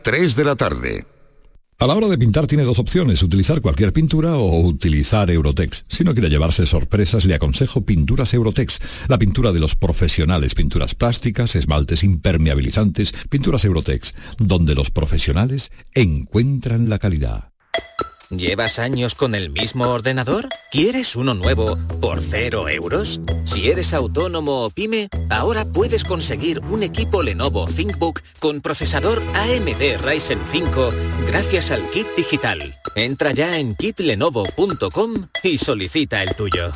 3 de la tarde. A la hora de pintar tiene dos opciones, utilizar cualquier pintura o utilizar Eurotex. Si no quiere llevarse sorpresas, le aconsejo Pinturas Eurotex, la pintura de los profesionales, pinturas plásticas, esmaltes impermeabilizantes, Pinturas Eurotex, donde los profesionales encuentran la calidad. ¿Llevas años con el mismo ordenador? ¿Quieres uno nuevo por 0 euros? Si eres autónomo o pyme, ahora puedes conseguir un equipo Lenovo ThinkBook con procesador AMD Ryzen 5 gracias al kit digital. Entra ya en kitlenovo.com y solicita el tuyo.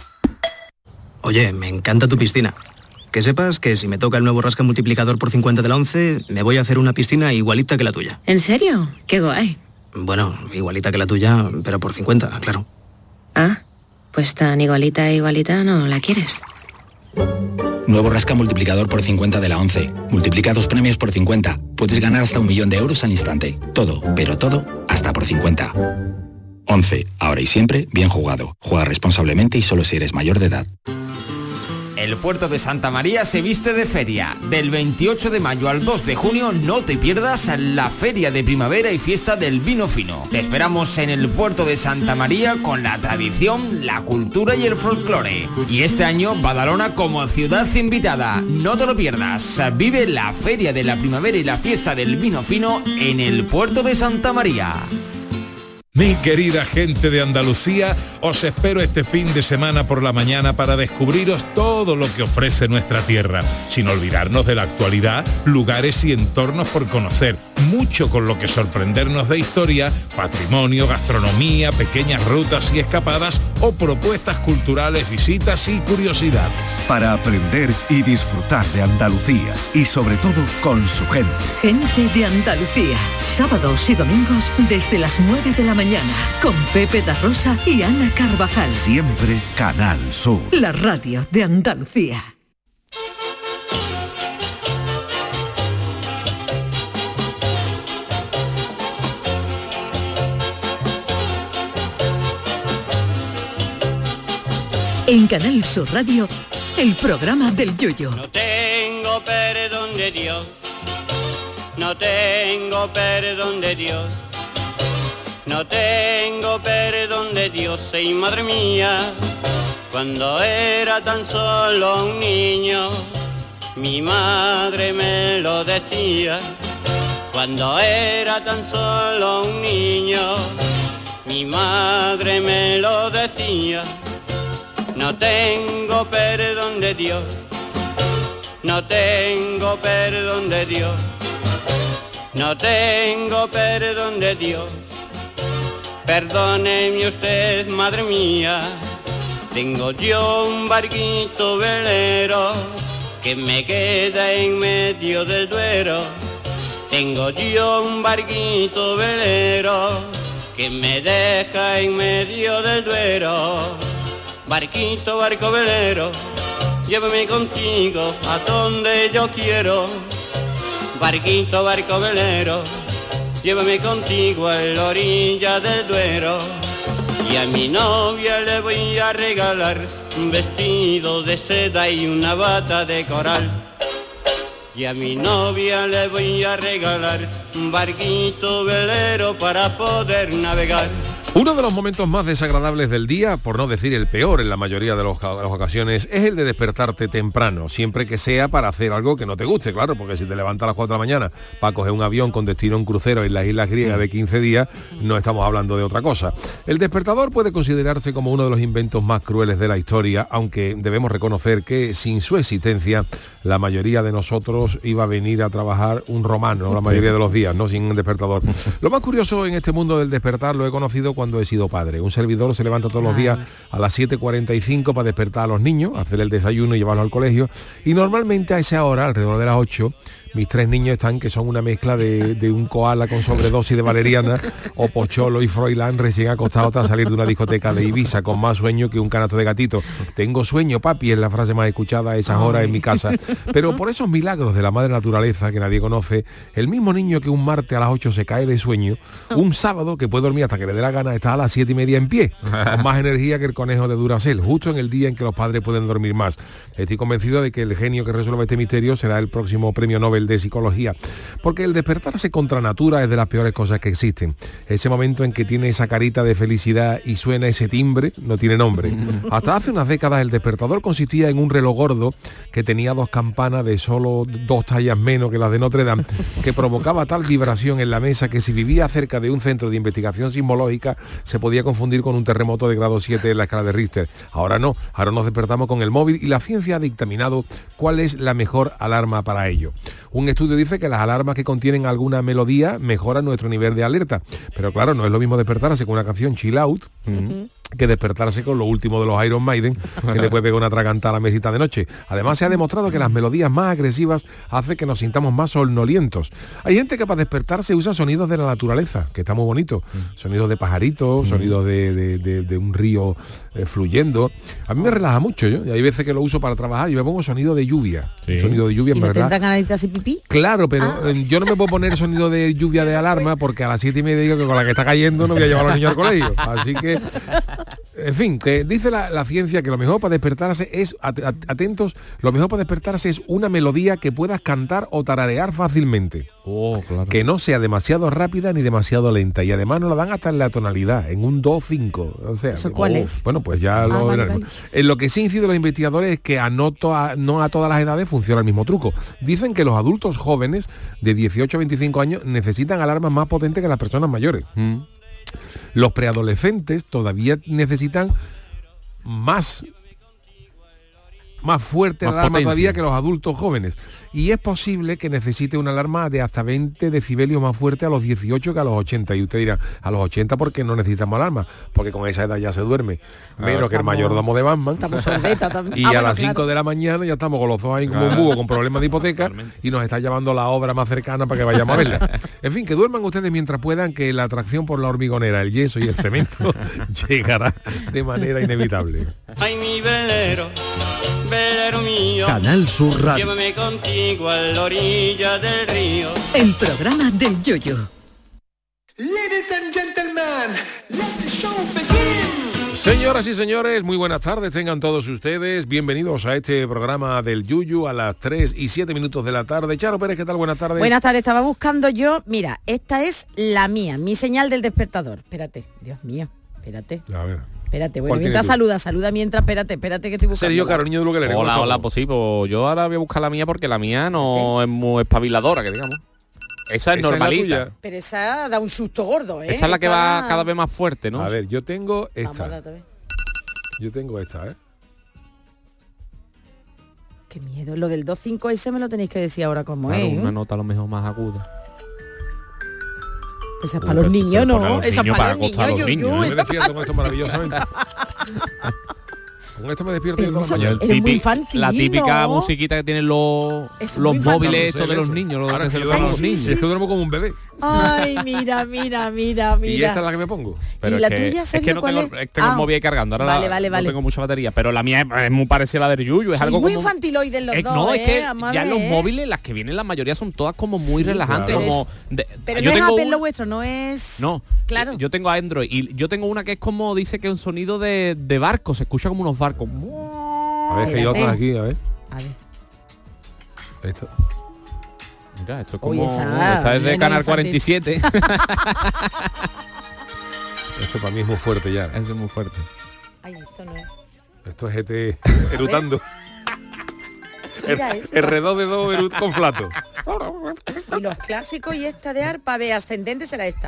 Oye, me encanta tu piscina. Que sepas que si me toca el nuevo rasca multiplicador por 50 de la 11, me voy a hacer una piscina igualita que la tuya. ¿En serio? ¡Qué guay! Bueno, igualita que la tuya, pero por 50, claro. Ah, pues tan igualita no la quieres. Nuevo rasca multiplicador por 50 de la 11. Multiplica 2 premios por 50. Puedes ganar hasta 1 millón de euros al instante. Todo, pero todo, hasta por 50. 11. Ahora y siempre, bien jugado. Juega responsablemente y solo si eres mayor de edad. El puerto de Santa María se viste de feria. Del 28 de mayo al 2 de junio no te pierdas la feria de primavera y fiesta del vino fino. Te esperamos en el puerto de Santa María con la tradición, la cultura y el folclore. Y este año Badalona como ciudad invitada. No te lo pierdas. Vive la feria de la primavera y la fiesta del vino fino en el puerto de Santa María. Mi querida gente de Andalucía, os espero este fin de semana por la mañana para descubriros todo lo que ofrece nuestra tierra, sin olvidarnos de la actualidad, lugares y entornos por conocer, mucho con lo que sorprendernos de historia, patrimonio, gastronomía, pequeñas rutas y escapadas o propuestas culturales, visitas y curiosidades. Para aprender y disfrutar de Andalucía y sobre todo con su gente. Gente de Andalucía, sábados y domingos desde las 9 de la mañana, con Pepe da Rosa y Ana Carvajal. Siempre Canal Sur. La radio de Andalucía. En Canal Sur Radio, el programa del Yoyo. No tengo perdón de Dios, no tengo perdón de Dios, no tengo perdón de Dios, y madre mía, cuando era tan solo un niño, mi madre me lo decía. Cuando era tan solo un niño, mi madre me lo decía. No tengo perdón de Dios, no tengo perdón de Dios, no tengo perdón de Dios. Perdóneme usted, madre mía, tengo yo un barquito velero que me queda en medio del Duero. Tengo yo un barquito velero que me deja en medio del Duero. Barquito, barco velero, llévame contigo a donde yo quiero. Barquito, barco velero, llévame contigo a la orilla del Duero. Y a mi novia le voy a regalar un vestido de seda y una bata de coral. Y a mi novia le voy a regalar un barquito velero para poder navegar. Uno de los momentos más desagradables del día, por no decir el peor en la mayoría de las ocasiones, es el de despertarte temprano, siempre que sea para hacer algo que no te guste, claro, porque si te levantas a las 4 de la mañana para coger un avión con destino a un crucero en las Islas Griegas de 15 días, no estamos hablando de otra cosa. El despertador puede considerarse como uno de los inventos más crueles de la historia, aunque debemos reconocer que sin su existencia, la mayoría de nosotros iba a venir a trabajar un romano, la mayoría de los días, ¿no? Sin un despertador. Lo más curioso en este mundo del despertar lo he conocido cuando he sido padre. Un servidor se levanta todos los días a las 7:45 para despertar a los niños, hacer el desayuno y llevarlos al colegio, y normalmente a esa hora, alrededor de las 8, mis 3 niños están, que son una mezcla de un koala con sobredosis de valeriana o Pocholo y Froilán recién acostados tras salir de una discoteca de Ibiza, con más sueño que un canasto de gatito. Tengo sueño, papi, es la frase más escuchada a esas horas en mi casa. Pero por esos milagros de la madre naturaleza que nadie conoce, el mismo niño que un martes a las 8 se cae de sueño, un sábado que puede dormir hasta que le dé la gana está a las 7:30 en pie, con más energía que el conejo de Duracell, justo en el día en que los padres pueden dormir más. Estoy convencido de que el genio que resuelva este misterio será el próximo premio Nobel nivel de psicología. Porque el despertarse contra natura es de las peores cosas que existen. Ese momento en que tiene esa carita de felicidad y suena ese timbre, no tiene nombre. Hasta hace unas décadas el despertador consistía en un reloj gordo que tenía 2 campanas de solo 2 tallas menos que las de Notre Dame, que provocaba tal vibración en la mesa que si vivía cerca de un centro de investigación sismológica se podía confundir con un terremoto de grado 7 en la escala de Richter. Ahora no, ahora nos despertamos con el móvil y la ciencia ha dictaminado cuál es la mejor alarma para ello. Un estudio dice que las alarmas que contienen alguna melodía mejoran nuestro nivel de alerta, pero claro, no es lo mismo despertarse con una canción chill out que despertarse con lo último de los Iron Maiden, que le puede pegar una atragantada a la mesita de noche. Además se ha demostrado que las melodías más agresivas hacen que nos sintamos más somnolientos. Hay gente que para despertarse usa sonidos de la naturaleza, que está muy bonito, sonidos de pajaritos, sonidos de un río fluyendo. A mí me relaja mucho, y hay veces que lo uso para trabajar, yo me pongo sonido de lluvia. Sonido de lluvia, en ¿Y no verdad. te entran ganaditas y pipí? Claro, pero yo no me puedo poner sonido de lluvia de alarma porque a las 7:30 digo que con la que está cayendo no voy a llevar a los niños al colegio. Así que, en fin, te dice la ciencia que lo mejor para despertarse es, atentos, lo mejor para despertarse es una melodía que puedas cantar o tararear fácilmente. Claro. Que no sea demasiado rápida ni demasiado lenta. Y además nos la dan hasta en la tonalidad, en un do 5. O sea, ¿Eso cuál es? Bueno, pues ya lo veremos. Vale. En lo que sí inciden los investigadores es que no a todas las edades funciona el mismo truco. Dicen que los adultos jóvenes de 18 a 25 años necesitan alarmas más potentes que las personas mayores. Los preadolescentes todavía necesitan más fuerte alarma potencia todavía que los adultos jóvenes. Y es posible que necesite una alarma de hasta 20 decibelios más fuerte a los 18 que a los 80. Y usted dirá, a los 80 porque no necesitamos alarma, porque con esa edad ya se duerme. Menos que el mayordomo de Batman. Estamos sordetas también. Y a las 5 de la mañana ya estamos con los ojos ahí como un búho con problemas de hipoteca y nos está llamando la obra más cercana para que vayamos a verla. En fin, que duerman ustedes mientras puedan, que la atracción por la hormigonera, el yeso y el cemento llegará de manera inevitable. Ay, mi velero, velero mío, Canal Sur Radio. llévame contigo a la orilla del río. El programa del Yoyo. Ladies and gentlemen, let the show begin. Señoras y señores, muy buenas tardes, tengan todos ustedes. Bienvenidos a este programa del Yuyu a las 3:07 de la tarde. Charo Pérez, ¿qué tal? Buenas tardes. Buenas tardes, estaba buscando yo. Mira, esta es la mía, mi señal del despertador. Espérate, Dios mío, espérate. A ver. Espérate, bueno, ¿Cuál mientras tienes saluda mientras, espérate que estoy buscando. Sergio Caro, niño de Luquelele. Hola, pues sí, pues yo ahora voy a buscar la mía porque la mía no es muy espabiladora, que digamos. Esa es normalita. Pero esa da un susto gordo, ¿eh? Esa es la que va cada vez más fuerte, ¿no? A ver, yo tengo esta. Vamos, date, Yo tengo esta, ¿eh? Qué miedo. Lo del 2.5S me lo tenéis que decir ahora cómo Claro, es. una nota a lo mejor más aguda. Esa es para los niños, ¿no? Esa es para los acostar a los niños, niños, Yuyu. Me esa despierto con esto maravillosamente. Con esto me despierto yo toda la mañana. Eres muy infantil, La típica ¿no? musiquita que tienen los Es muy infantil. móviles estos de Eso. los niños, los Ahora que se que le yo ponen a duermo- los niños. Es que duermo como un bebé. Ay, mira. Y esta es la que me pongo. Pero ¿Y la es que, tuya, es Sergio, que no cuál tengo, es? tengo Ah. el móvil ahí cargando, ahora Vale. no tengo mucha batería, pero la mía es muy parecida a la del Yuyu, es Sois algo muy como... infantiloides los dos, No, es que vamos a ya ver, los móviles, las que vienen la mayoría son todas como muy Sí, relajantes, claro. como... Pero yo no es tengo Apple un- lo vuestro, no es... No, Claro. yo tengo Android y yo tengo una que es como, dice que es un sonido de barco, se escucha como unos barcos. A ver, que hay otras aquí, a ver. A ver. Esto. Mira, esto es Oye, como... esa esta es de nena Canal infantil. 47. Esto para mí es muy fuerte ya. Eso es muy fuerte. Ay, esto no es. Esto es GT erutando. Mira esto. R2D2 con flato. Y los clásicos y esta de arpa, ve, ascendente será esta.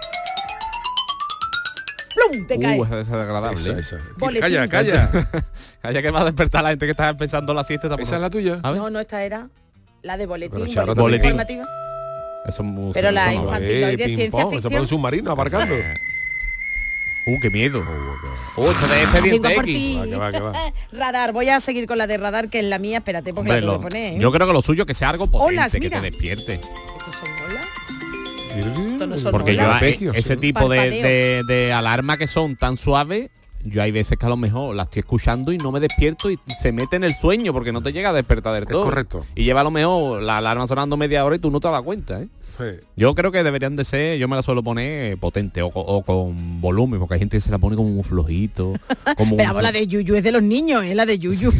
¡Plum! Te cae. Esa es agradable. Esa. Boletín. Calla. Calla que va a despertar a la gente que está empezando la siesta. ¿Esa es la tuya? A ver. No, esta era la de boletín, Pero, Charo, boletín boletín. informativa. Eso es muy... Pero la eso no va. infantil- de ping ciencia pong, ficción. se pone un submarino aparcando. Qué miedo. Esto de Expediente Vengo por X. ti. que va. Radar, voy a seguir con la de radar, que es la mía. Espérate, porque Hombre, la tengo que poner, ¿eh? yo creo que lo suyo que sea algo potente, Olas, que mira. te despierte. ¿Estos son olas? Esto no son Porque yo olas. arpegios, ese sí. tipo Parpadeo. de alarma que son tan suaves, yo hay veces que a lo mejor la estoy escuchando y no me despierto y se mete en el sueño porque no te llega a despertar del todo. correcto. Y lleva a lo mejor la alarma sonando media hora y tú no te das cuenta, ¿eh? Yo creo que deberían de ser, yo me la suelo poner potente o con volumen, porque hay gente que se la pone como un flojito. Como pero la de Yuyu es de los niños, la de Yuyu.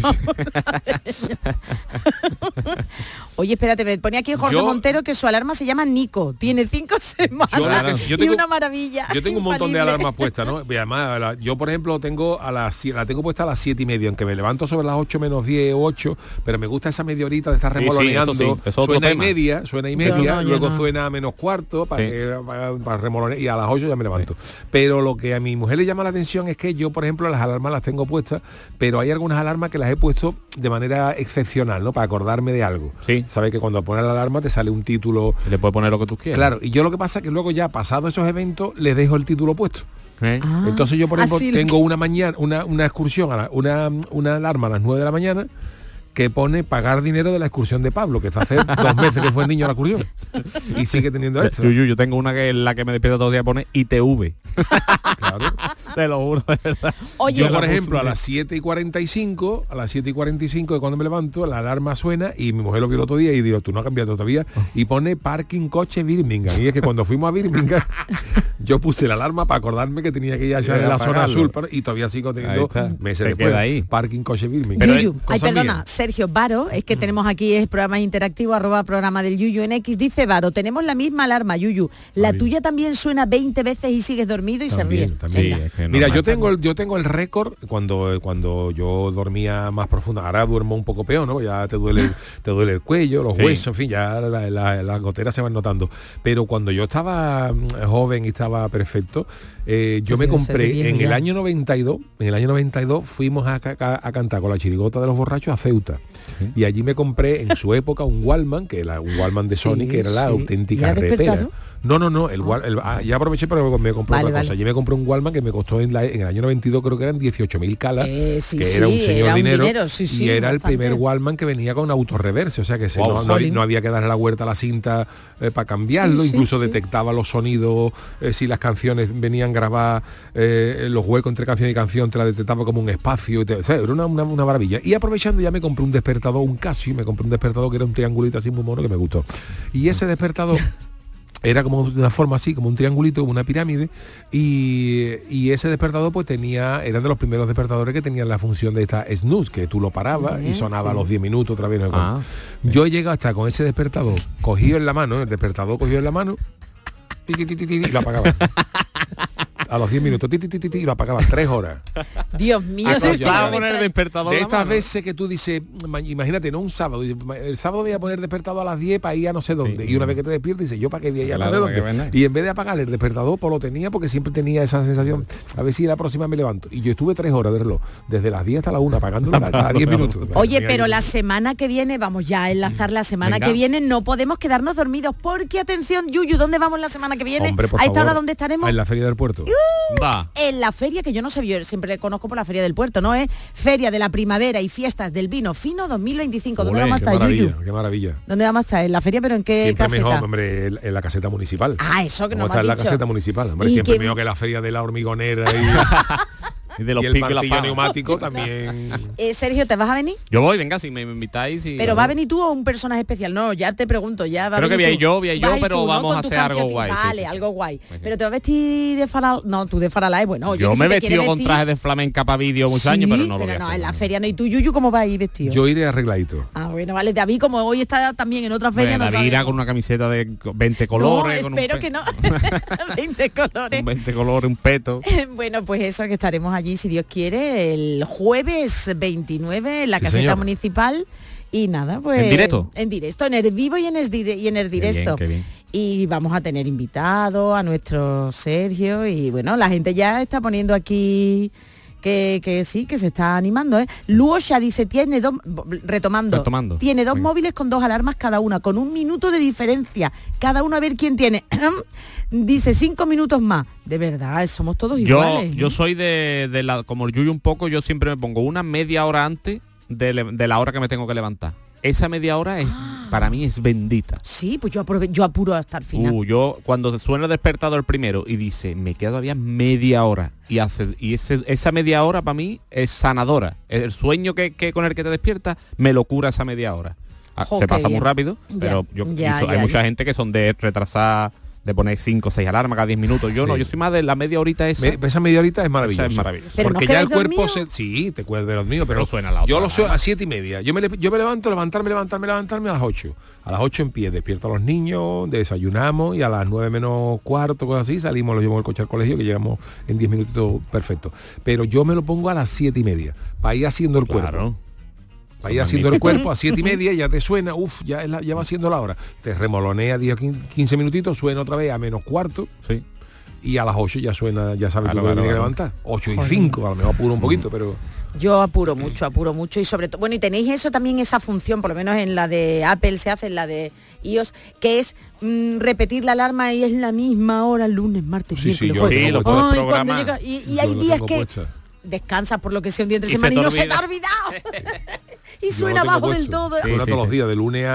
Oye, espérate, me pone aquí Jorge Montero que su alarma se llama Nico, tiene 5 semanas y una maravilla. Yo tengo un montón de alarmas puestas, ¿no? Y además, yo por ejemplo la tengo puesta a las 7:30, aunque me levanto sobre las 8 menos 10 o 8, pero me gusta esa media horita de estar remoloneando. Suena y media, luego suena a menos cuarto para remolonear, y a las 8 ya me levanto. Pero lo que a mi mujer le llama la atención es que yo, por ejemplo, las alarmas las tengo puestas, pero hay algunas alarmas que las he puesto de manera excepcional, ¿no? Para acordarme de algo. Sí. Sabes que cuando pones la alarma te sale un título. Le puedes poner lo que tú quieras. Claro, y yo lo que pasa es que luego ya pasado esos eventos les dejo el título puesto. Entonces yo, por ejemplo, tengo una mañana, una excursión, una alarma a las 9 de la mañana que pone pagar dinero de la excursión de Pablo, que hace 2 meses que fue el niño a la excursión. Y sigue teniendo esto. Yo tengo una que es la que me despierta todos los días, pone ITV. Claro. Te lo juro, de verdad. Oye, yo, por ejemplo, a las 7:45, de cuando me levanto, la alarma suena y mi mujer lo vio el otro día y digo, tú no has cambiado todavía, y pone parking coche Birmingham. Y es que cuando fuimos a Birmingham, yo puse la alarma para acordarme que tenía que ir allá en la zona azul, y todavía sigo teniendo meses después. Ahí. Parking coche Birmingham. Yuyu, perdona, Sergio Varo, es que tenemos aquí el programa interactivo, @programa del Yuyu en X, dice Varo, tenemos la misma alarma, Yuyu, la tuya también suena 20 veces y sigues dormido y también, se ríe. Sí, es que mira, yo tengo el récord cuando yo dormía más profundo. Ahora duermo un poco peor, ¿no? Ya te duele el cuello, los huesos, en fin, ya las goteras se van notando. Pero cuando yo estaba joven y estaba perfecto, yo me compré en el año 92, fuimos a cantar con la chirigota de los borrachos a Ceuta. Y allí me compré en su época un Walkman, que era un Walkman de Sony, que era la auténtica repera. No, ya aproveché, pero me compré otra cosa. Allí me compré un Walkman que me costó en el año 92, creo que eran 18.000 calas, que era un señor dinero, y era el primer Walkman que venía con autorreverse, o sea que no había que darle la vuelta a la cinta para cambiarlo, incluso detectaba los sonidos, si las canciones venían grabadas, los huecos entre canción y canción te la detectaba como un espacio, o sea, era una maravilla. Y aprovechando ya me compré un despertador, un Casio, que era un triangulito así muy mono que me gustó. Y ese despertador era como de una forma así, como un triangulito, como una pirámide, y ese despertador pues eran de los primeros despertadores que tenían la función de esta snooze, que tú lo parabas y sonaba a los 10 minutos otra vez. Yo he llegado hasta con ese despertador cogido en la mano, y lo apagaba. A los 10 minutos, y lo apagaba 3 horas. Dios mío, poner el despertador de estas veces que tú dices, imagínate, no un sábado, el sábado voy a poner el despertador a las 10 para ir a no sé dónde, y una vez que te despiertas dices, yo para qué voy a ir a no sé dónde, y en vez de apagar el despertador, pues lo tenía, porque siempre tenía esa sensación, a ver si la próxima me levanto, y yo estuve 3 horas de reloj, desde las 10 hasta la 1, apagándolo cada 10 minutos. Oye, pero la semana que viene, vamos ya a enlazar la semana que viene, no podemos quedarnos dormidos, porque atención, Yuyu, ¿dónde vamos la semana que viene? Hombre, a esta hora, ¿dónde estaremos? En la Feria del Puerto. En la feria, que yo no sé, yo siempre conozco por la Feria del Puerto, ¿no? Es Feria de la Primavera y Fiestas del Vino Fino 2025. ¿Dónde vamos a estar, Yuyu? Qué maravilla. ¿Dónde vamos a estar? ¿En la feria, pero en qué siempre caseta? Mejor, hombre, en la caseta municipal. Eso que no me has dicho. En la caseta municipal, hombre, siempre mejor que la feria de la hormigonera y de los el martillo neumático también. Sergio, ¿te vas a venir? Yo voy, venga, si me invitáis. ¿Pero va a venir tú o un personaje especial? No, ya te pregunto, ya va a venir. Creo que voy a ir yo, pero vamos a hacer algo guay. Vale, algo guay. Pero te vas a vestir de Farala. No, tú de Farala, bueno. Yo me he vestido con traje de flamenca para vídeo muchos años, pero no lo voy a hacer. No, en la feria no. ¿Y tú, Yuyu, cómo vas a ir vestido? Yo iré arregladito. Bueno, vale. David, como hoy está también en otra feria, David irá con una camiseta de 20 colores. No, espero que no. 20 colores. 20 colores, un peto. Bueno, pues eso, que estaremos allí, si Dios quiere, el jueves 29 en la caseta municipal. Y nada, pues ¿en directo? En directo, en el vivo y en el directo. Qué bien. Y vamos a tener invitados a nuestro Sergio, y bueno, la gente ya está poniendo aquí que sí, que se está animando, ¿eh? Luosha dice, tiene dos, retomando. Tiene 2 móviles con 2 alarmas cada una, con 1 minuto de diferencia. Cada uno a ver quién tiene. Dice 5 minutos más. De verdad, somos todos iguales. Yo soy de la, como el Yuyu un poco, yo siempre me pongo una media hora antes de la hora que me tengo que levantar. Esa media hora es, para mí es bendita. Sí, pues yo apuro hasta el final. Yo cuando suena el despertador primero y dice, me queda todavía media hora, esa media hora para mí es sanadora. El sueño que con el que te despiertas me lo cura esa media hora. Jo, se pasa qué muy bien. rápido, pero hay mucha gente que son de retrasar, de poner 5 o 6 alarmas cada 10 minutos. Yo no, yo soy más de la media horita esa. Esa media horita es maravillosa. Esa es maravillosa. Pero porque ¿no ya el quedáis cuerpo dormido? sí, te puedes ver dormido, pero suena la otra yo lo soy a alarma. las 7:30. Yo me levantarme a las 8. A las 8 en pie, despierto a los niños, desayunamos y a las 9 menos cuarto, cosas así, salimos, lo llevamos el coche al colegio, que llegamos en 10 minutitos perfecto. Pero yo me lo pongo a las 7:30, para ir haciendo el cuerpo. Para ir haciendo el cuerpo a 7:30, ya te suena, ya va siendo la hora. Te remolonea 10 o 15 minutitos, suena otra vez a menos cuarto. Sí. Y a las 8 ya suena, ya sabes tú que tienes que levantar. 8 y 5, a lo mejor apuro un poquito, pero... Yo apuro mucho y sobre todo, bueno, y tenéis eso también, esa función, por lo menos en la de Apple se hace, en la de iOS, que es repetir la alarma y es la misma hora, lunes, martes, miércoles, jueves. lo puedes Ay, programar. cuando llega, y hay días que descansas por lo que sea un día entre Y semana y se te no se te olvida. ha olvidado. Y Yo suena lo tengo abajo del puesto. todo. Suena todos los días, de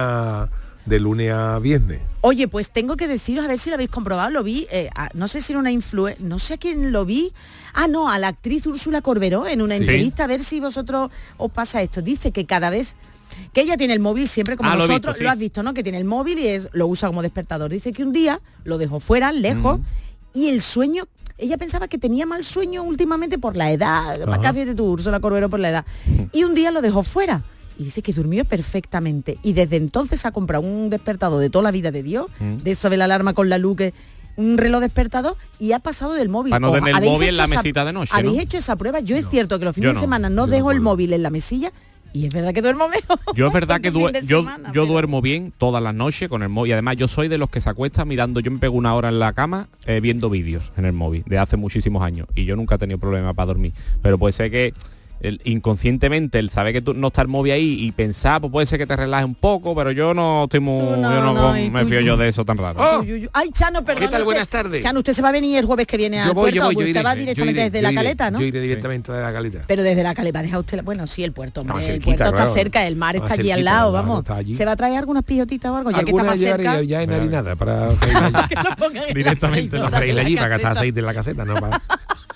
lunes a viernes. Oye, pues tengo que deciros, a ver si lo habéis comprobado, lo vi, no sé si era una influencer, no sé a quién lo vi, a la actriz Úrsula Corberó en una entrevista, a ver si vosotros os pasa esto. Dice que cada vez que ella tiene el móvil siempre como lo he nosotros, visto, sí. lo has visto, ¿no? Que tiene el móvil y lo usa como despertador. Dice que un día lo dejó fuera, lejos, y el sueño, ella pensaba que tenía mal sueño últimamente por la edad, fíjate tú, Úrsula Corberó, por la edad, y un día lo dejó fuera. Y dice que durmió perfectamente. Y desde entonces ha comprado un despertador de toda la vida de Dios, de eso de la alarma con la luz, un reloj despertador, y ha pasado del móvil. Para no tener el ¿habéis móvil en hecho la esa- mesita de noche, ¿Habéis ¿no? hecho esa prueba? Yo es cierto que los fines Yo de no. semana no dejo el móvil en la mesilla, y es verdad que duermo mejor. Yo es verdad que Fin de yo semana, duermo bien todas las noches con el móvil. Y además yo soy de los que se acuesta mirando, yo me pego una hora en la cama viendo vídeos en el móvil de hace muchísimos años. Y yo nunca he tenido problema para dormir. Pero puede ser que inconscientemente el saber que tú no está el móvil ahí y pensar, pues puede ser que te relaje un poco, pero yo no estoy muy, me fío yo de eso tan raro. Ay, Chano, perdón. ¿Qué tal? Buenas tardes. Chano, usted se va a venir el jueves que viene al puerto. Usted va directamente desde la Caleta, ¿no? Yo iré directamente de la Caleta. Pero desde la Caleta, deja usted, bueno, sí, el puerto, hombre, Más el cerquita, puerto está claro. cerca, el mar Más está allí al cerquita, lado, claro, vamos. está allí. ¿Se va a traer algunas pillotitas o algo? Ya que está más cerca. Ya en harinada para Que lo pongan en Directamente la para freírla allí, para caseta. gastar aceite en la caseta, no para...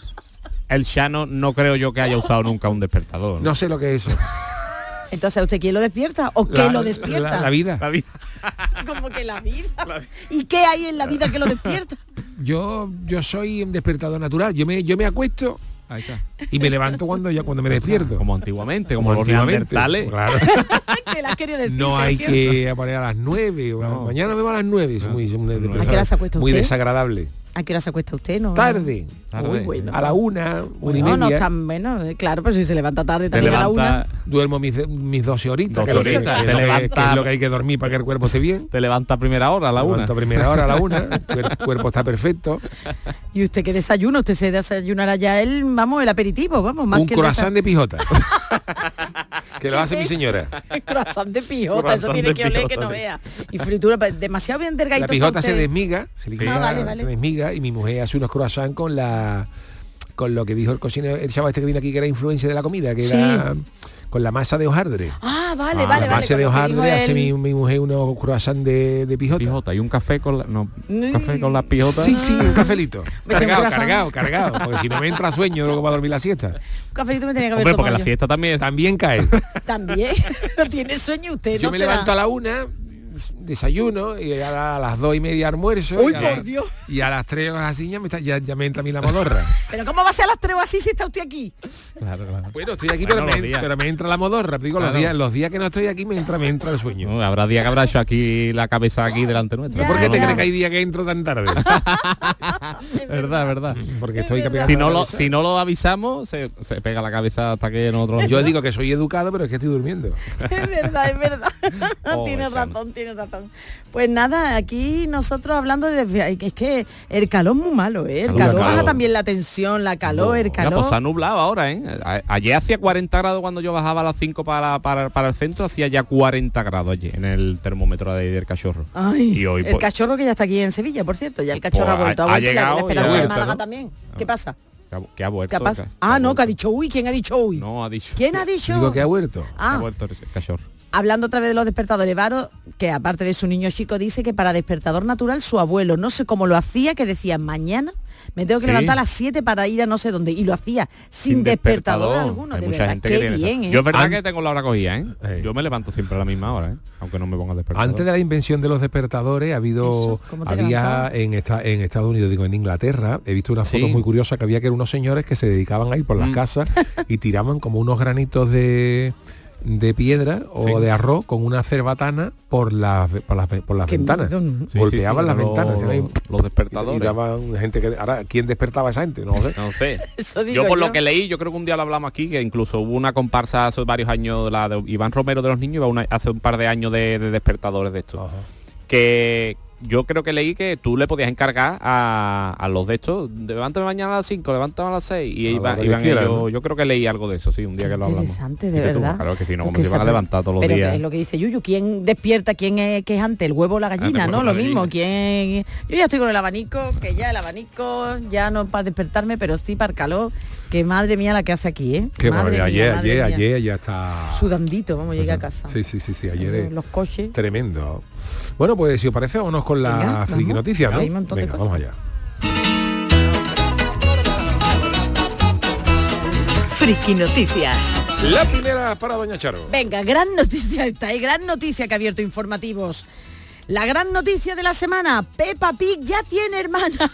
El Chano no creo yo que haya usado nunca un despertador. No sé lo que es eso. Entonces, ¿usted quién lo despierta o qué lo despierta? La vida. La vida. Como que la vida. ¿Y qué hay en la vida que lo despierta? Yo soy un despertador natural. Yo me acuesto Ahí está. y me levanto cuando me despierto. Como antiguamente, como los neandertales. Claro. ¿Qué le has querido decir, No hay Sergio? que poner a las 9. Mañana me voy a las 9. Son muy ¿A qué hora se acuesta muy usted? desagradable. ¿A qué hora se acuesta usted? No. Tarde. Muy bueno. A la 1, 1 y No, no media. tan bueno, claro, pero si se levanta tarde también a la 1. Duermo mis 12 horitas. 12 que horitas. es Te lo que- levanta- que es lo que hay que dormir para que el cuerpo esté bien. Te levanta a primera hora, a la Me 1. levanto a primera hora a la 1. El cuerpo está perfecto. ¿Y usted qué desayuno? Usted se desayunará ya el aperitivo, vamos, más Un que croissant de pijota. Que lo hace mi señora. el croissant de pijota, Croissant eso tiene de que oler que pijota, no sí. vea. Y fritura, demasiado bien delgadito. La pijota está se usted. desmiga, se desmiga y mi mujer hace unos croissants con lo que dijo el cocinero, el chaval este que vino aquí que era influencia de la comida, que era con la masa de hojaldre. Ah, vale, La vale, masa vale. de con lo que hojaldre dijo hace él. mi mujer unos croissants de pijota. Pijota y un café con café con las pijotas. Sí, un cafelito. Me siento Cargado. Porque si no me entra sueño luego para dormir la siesta. Un cafelito me tenía que haber Hombre, porque tomado la yo. siesta también cae. También, no tiene sueño usted, Yo no me será. levanto a la 1, desayuno y a las 2:30 almuerzo. Uy, y a por las- Dios. Y a las 3 así ya me entra a mí la modorra. Pero ¿cómo va a ser a las 3 o así si está usted aquí? Claro. Bueno, estoy aquí, Bueno, pero, los días. me entra la modorra. Digo, Claro. los días que no estoy aquí me entra el sueño. No, habrá días que habrá hecho aquí la cabeza aquí delante nuestra. Ya, ¿Por qué te ya. crees que hay días que entro tan tarde? verdad. Porque estoy verdad. pegando Si no, la lo, cabeza. si no lo avisamos, se pega la cabeza hasta que nosotros... Yo digo que soy educado, pero es que estoy durmiendo. Es verdad, es verdad. Oh, Tienes Chano. razón, tienes razón. Pues nada, aquí nosotros hablando de... Es que el calor es muy malo, ¿eh? El calor baja también la tensión, la calor, el Ya, calor... pues se ha nublado ahora, ¿eh? Ayer hacía 40 grados cuando yo bajaba a las 5 para el centro, hacía ya 40 grados allí en el termómetro de ahí del Cachorro. Ay, Y hoy, el pues, cachorro que ya está aquí en Sevilla, por cierto, ya el cachorro Pues ha vuelto, ha ha vuelto y la llegado y ha esperanza de vuelto, Málaga ¿no? también. ¿Qué pasa? que ha vuelto. ¿Qué pasa? ha No, vuelto. que ha dicho uy, ¿quién ha dicho uy? No, ha dicho. ¿Quién ha dicho? Digo que ha vuelto. Ha Ah, vuelto el Cachorro. Hablando otra vez de los despertadores, Varo, que aparte de su niño chico, dice que para despertador natural su abuelo, no sé cómo lo hacía, que decía, mañana me tengo que levantar a las 7 para ir a no sé dónde, y lo hacía sin despertador alguno. Hay de mucha verdad, gente qué que tiene bien, eso. Yo es verdad que tengo la hora cogida, ¿eh? Yo me levanto siempre a la misma hora, aunque no me ponga despertador. Antes de la invención de los despertadores había en Estados Unidos, en Inglaterra, he visto unas fotos muy curiosas que había que eran unos señores que se dedicaban a ir por las casas y tiraban como unos granitos de piedra o de arroz con una cerbatana por las ventanas. Golpeaban las ventanas. Los despertadores. Y daban gente que... Ahora, ¿quién despertaba a esa gente? No sé. Yo por lo que leí, yo creo que un día lo hablamos aquí, que incluso hubo una comparsa hace varios años, la de Iván Romero de los niños, hace un par de años de despertadores de estos. Que yo creo que leí que tú le podías encargar a los de estos, levántame mañana a las 5, levántame a las 6, y iban ellos, ¿no? Yo creo que leí algo de eso, sí, un día que lo hablamos. Interesante, de verdad. Claro que si no, como se van a levantar todos los días. Es lo que dice Yuyu, ¿quién despierta? ¿Quién es que es antes? ¿El huevo o la gallina? ¿No? Lo mismo, ¿quién? Yo ya estoy con el abanico, que ya el abanico, ya no para despertarme, pero sí para el calor, que madre mía la que hace aquí, ¿eh? Qué madre mía, ayer ya está... Sudandito, vamos a llegar a casa. Sí, ayer los coches. Tremendo. Bueno, pues si os parece, vámonos con la friki noticia, ¿no? Hay un montón de cosas. Vamos allá. Friki noticias. La primera para doña Charo. Venga, gran noticia esta, gran noticia que ha abierto informativos. La gran noticia de la semana, Peppa Pig ya tiene hermana.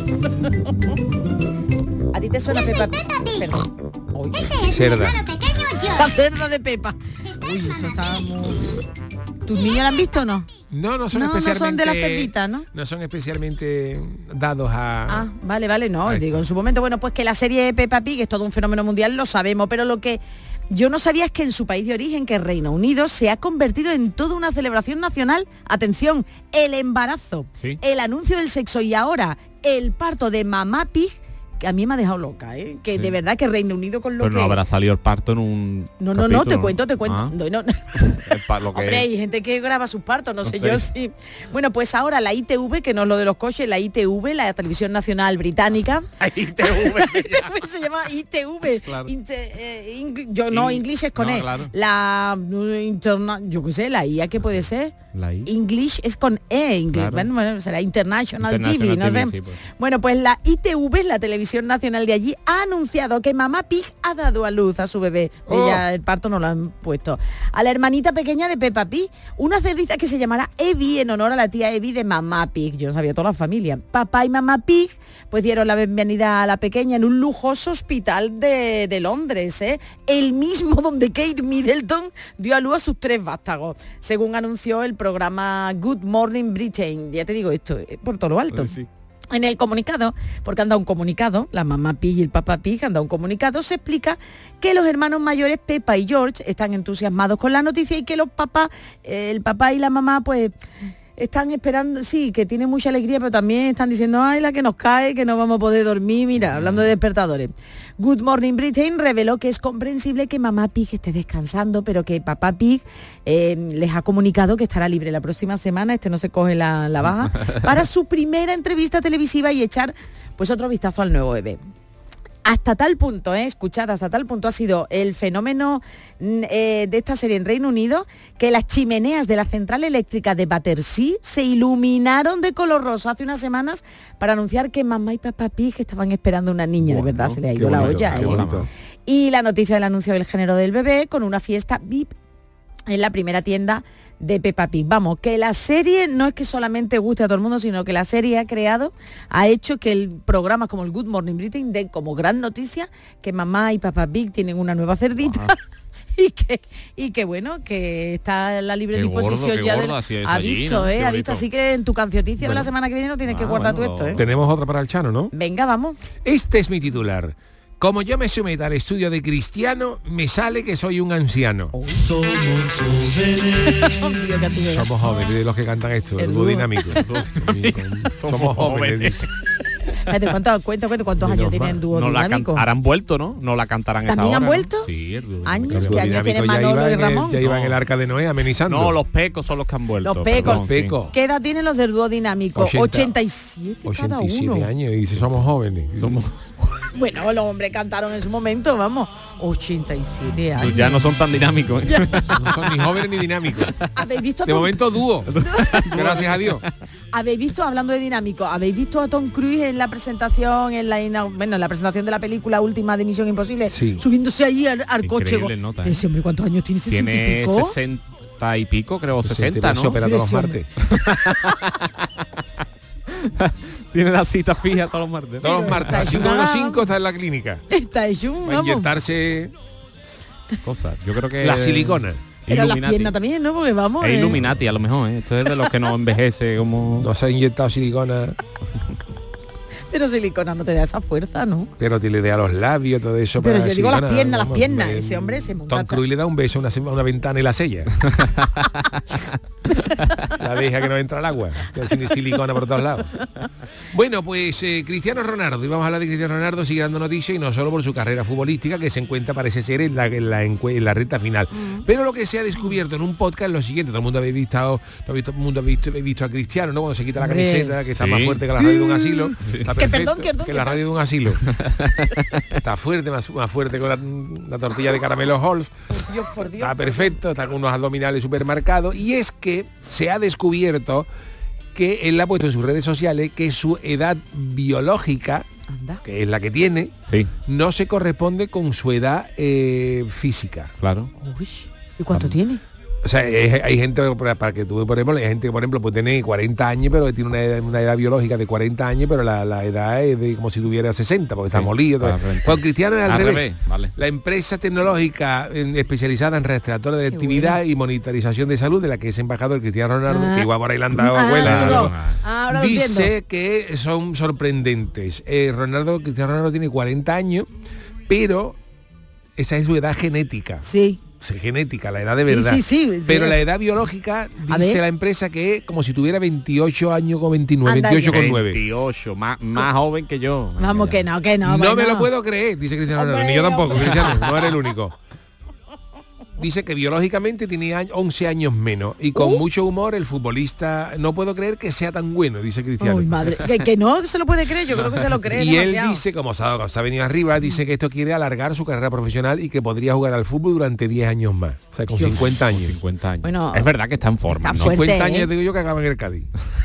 ¿A ti te suena Peppa Pig? Perdón. Cerda. La cerda de Peppa. Uy, eso está muy... ¿Tus niños la han visto o no? No son especialmente... No son de la cerdita, ¿no? No son especialmente dados a... Vale, no, digo, en su momento, bueno, pues que la serie de Peppa Pig es todo un fenómeno mundial, lo sabemos, pero lo que yo no sabía es que en su país de origen, que es Reino Unido, se ha convertido en toda una celebración nacional. Atención, el embarazo, el anuncio del sexo y ahora el parto de Mamá Pig, que a mí me ha dejado loca, que de verdad que Reino Unido con lo que... no habrá salido el parto en un... No, te cuento. Lo que... Hombre, hay gente que graba sus partos, no sé yo sí. Bueno, pues ahora la ITV, que no es lo de los coches, la ITV, la Televisión Nacional Británica. ITV se llama ITV. Claro. English es con E. Claro. La yo qué sé, la IA, ¿qué puede ser? La I. English es con E. Claro. Bueno, será International TV, no sé. Sí, pues. Bueno, pues la ITV, la Televisión Nacional de allí, ha anunciado que Mamá Pig ha dado a luz a su bebé. Ella, el parto no lo han puesto. A la hermanita pequeña de Peppa Pig, una cerdita que se llamará Evie, en honor a la tía Evie de Mamá Pig. Yo sabía toda la familia. Papá y Mamá Pig pues dieron la bienvenida a la pequeña en un lujoso hospital de Londres, el mismo donde Kate Middleton dio a luz a sus 3 vástagos, según anunció el programa Good Morning Britain. Ya te digo esto, por todo lo alto. Sí. En el comunicado, porque han dado un comunicado, la Mamá Pig y el Papá Pig han dado un comunicado, se explica que los hermanos mayores Peppa y George están entusiasmados con la noticia y que los papás, el papá y la mamá, pues están esperando, sí, que tienen mucha alegría, pero también están diciendo, ay, la que nos cae, que no vamos a poder dormir. Mira, hablando de despertadores. Good Morning Britain reveló que es comprensible que Mamá Pig esté descansando, pero que Papá Pig les ha comunicado que estará libre la próxima semana, no se coge la baja, para su primera entrevista televisiva y echar pues otro vistazo al nuevo bebé. Hasta tal punto, escuchad, hasta tal punto ha sido el fenómeno de esta serie en Reino Unido, que las chimeneas de la central eléctrica de Battersea se iluminaron de color rosa hace unas semanas para anunciar que Mamá y Papá Pig estaban esperando una niña. De verdad, se le ha ido la olla. Y la noticia del anuncio del género del bebé con una fiesta VIP en la primera tienda de Peppa Pig. Vamos, que la serie no es que solamente guste a todo el mundo, sino que la serie ha hecho que el programa como el Good Morning Britain den como gran noticia que Mamá y Papá Pig tienen una nueva cerdita. Y que bueno, que está en la libre disposición ya ha visto, ha visto, así que en tu cancioticia de la semana que viene no tienes que guardar tú esto, Tenemos otra para el Chano, ¿no? Venga, vamos. Este es mi titular. Como yo me someta al estudio de Cristiano, me sale que soy un anciano. Somos jóvenes. Somos jóvenes, de los que cantan esto, el dúo dinámico. Somos jóvenes. ¿Cuántos años tienen dúo dinámico? Harán vuelto, ¿no? No la cantarán esta hora. ¿También han vuelto? ¿No? Sí, el dúo años. ¿Qué años tienen Manolo y Ramón? Ya iban en el Arca de Noé amenizando. No, los pecos son los que han vuelto. Los pecos. ¿Qué edad tienen los del dúo dinámico? 87 cada uno. 87 años y si somos jóvenes. Bueno, los hombres cantaron en su momento, vamos, 87 años. Ya no son tan dinámicos. No son ni jóvenes ni dinámicos. ¿Habéis visto De momento dúo. Gracias a Dios. ¿Habéis visto, hablando de dinámico, habéis visto a Tom Cruise en la presentación, en la presentación de la película última de Misión Imposible, subiéndose allí al coche? Nota, Ese hombre, ¿cuántos años tiene? Tiene 60 y pico, creo, 60, ¿no? Se opera todos los martes. Tiene la cita fija todos los martes. Todos los martes. A 5 menos 5 está en la clínica. Está hecho un... Va a inyectarse cosas. Yo creo que... La silicona. Pero las piernas también, ¿no? Porque vamos... Es Illuminati a lo mejor, ¿eh? Esto es de los que no envejece como... No se ha inyectado silicona. Pero silicona no te da esa fuerza, ¿no? Pero te le da los labios, todo eso. Pero para yo digo silicona, las piernas. Ese hombre se monta... Tom Cruise le da un beso a una ventana y la sella. La deja que no entra el agua. Tiene silicona por todos lados. Bueno, pues Cristiano Ronaldo, y vamos a hablar de Cristiano Ronaldo, sigue dando noticias, y no solo por su carrera futbolística, que se encuentra, parece ser, en la recta final. Pero lo que se ha descubierto en un podcast es lo siguiente. Todo el mundo habéis visto a Cristiano, ¿no? Cuando se quita la camiseta, que está más fuerte que la radio de un asilo. Está perfecto, que la radio de un asilo. Está fuerte, más fuerte con la tortilla de caramelo Halls. Por Dios. Está perfecto, está con unos abdominales súper marcados. Y es que se ha descubierto que él ha puesto en sus redes sociales que su edad biológica, que es la que tiene, no se corresponde con su edad física. Claro. Uy, ¿y cuánto tiene? O sea, hay gente, para que tú, por ejemplo, hay gente que, por ejemplo, pues tiene 40 años, pero tiene una edad biológica de 40 años, pero la edad es de como si tuviera 60, porque está molido. Con Cristiano es al revés. Vale. La empresa tecnológica especializada en rastreadores de actividad y monitorización de salud, de la que es embajador Cristiano Ronaldo, que igual por ahí la han dado abuela, dice que son sorprendentes. Cristiano Ronaldo tiene 40 años, pero esa es su edad genética. Sí. Genética, la edad de verdad. Pero la edad biológica, dice la empresa, que es como si tuviera 28 años con 29, 28 con 9. 28, más joven que yo. Vamos, que no. No me lo puedo creer, dice Cristiano Ronaldo. Ni yo tampoco, Cristiano, no era el único. Dice que biológicamente tenía 11 años menos y con mucho humor el futbolista, no puedo creer que sea tan bueno, dice Cristiano. Uy, madre, que no se lo puede creer, yo creo que se lo cree y demasiado. Él dice, como se ha venido arriba, dice que esto quiere alargar su carrera profesional y que podría jugar al fútbol durante 10 años más, o sea, con 50 años. 50 años. Bueno, es verdad que está en forma, está ¿no? fuerte, 50 años digo yo que acaba en el Cádiz.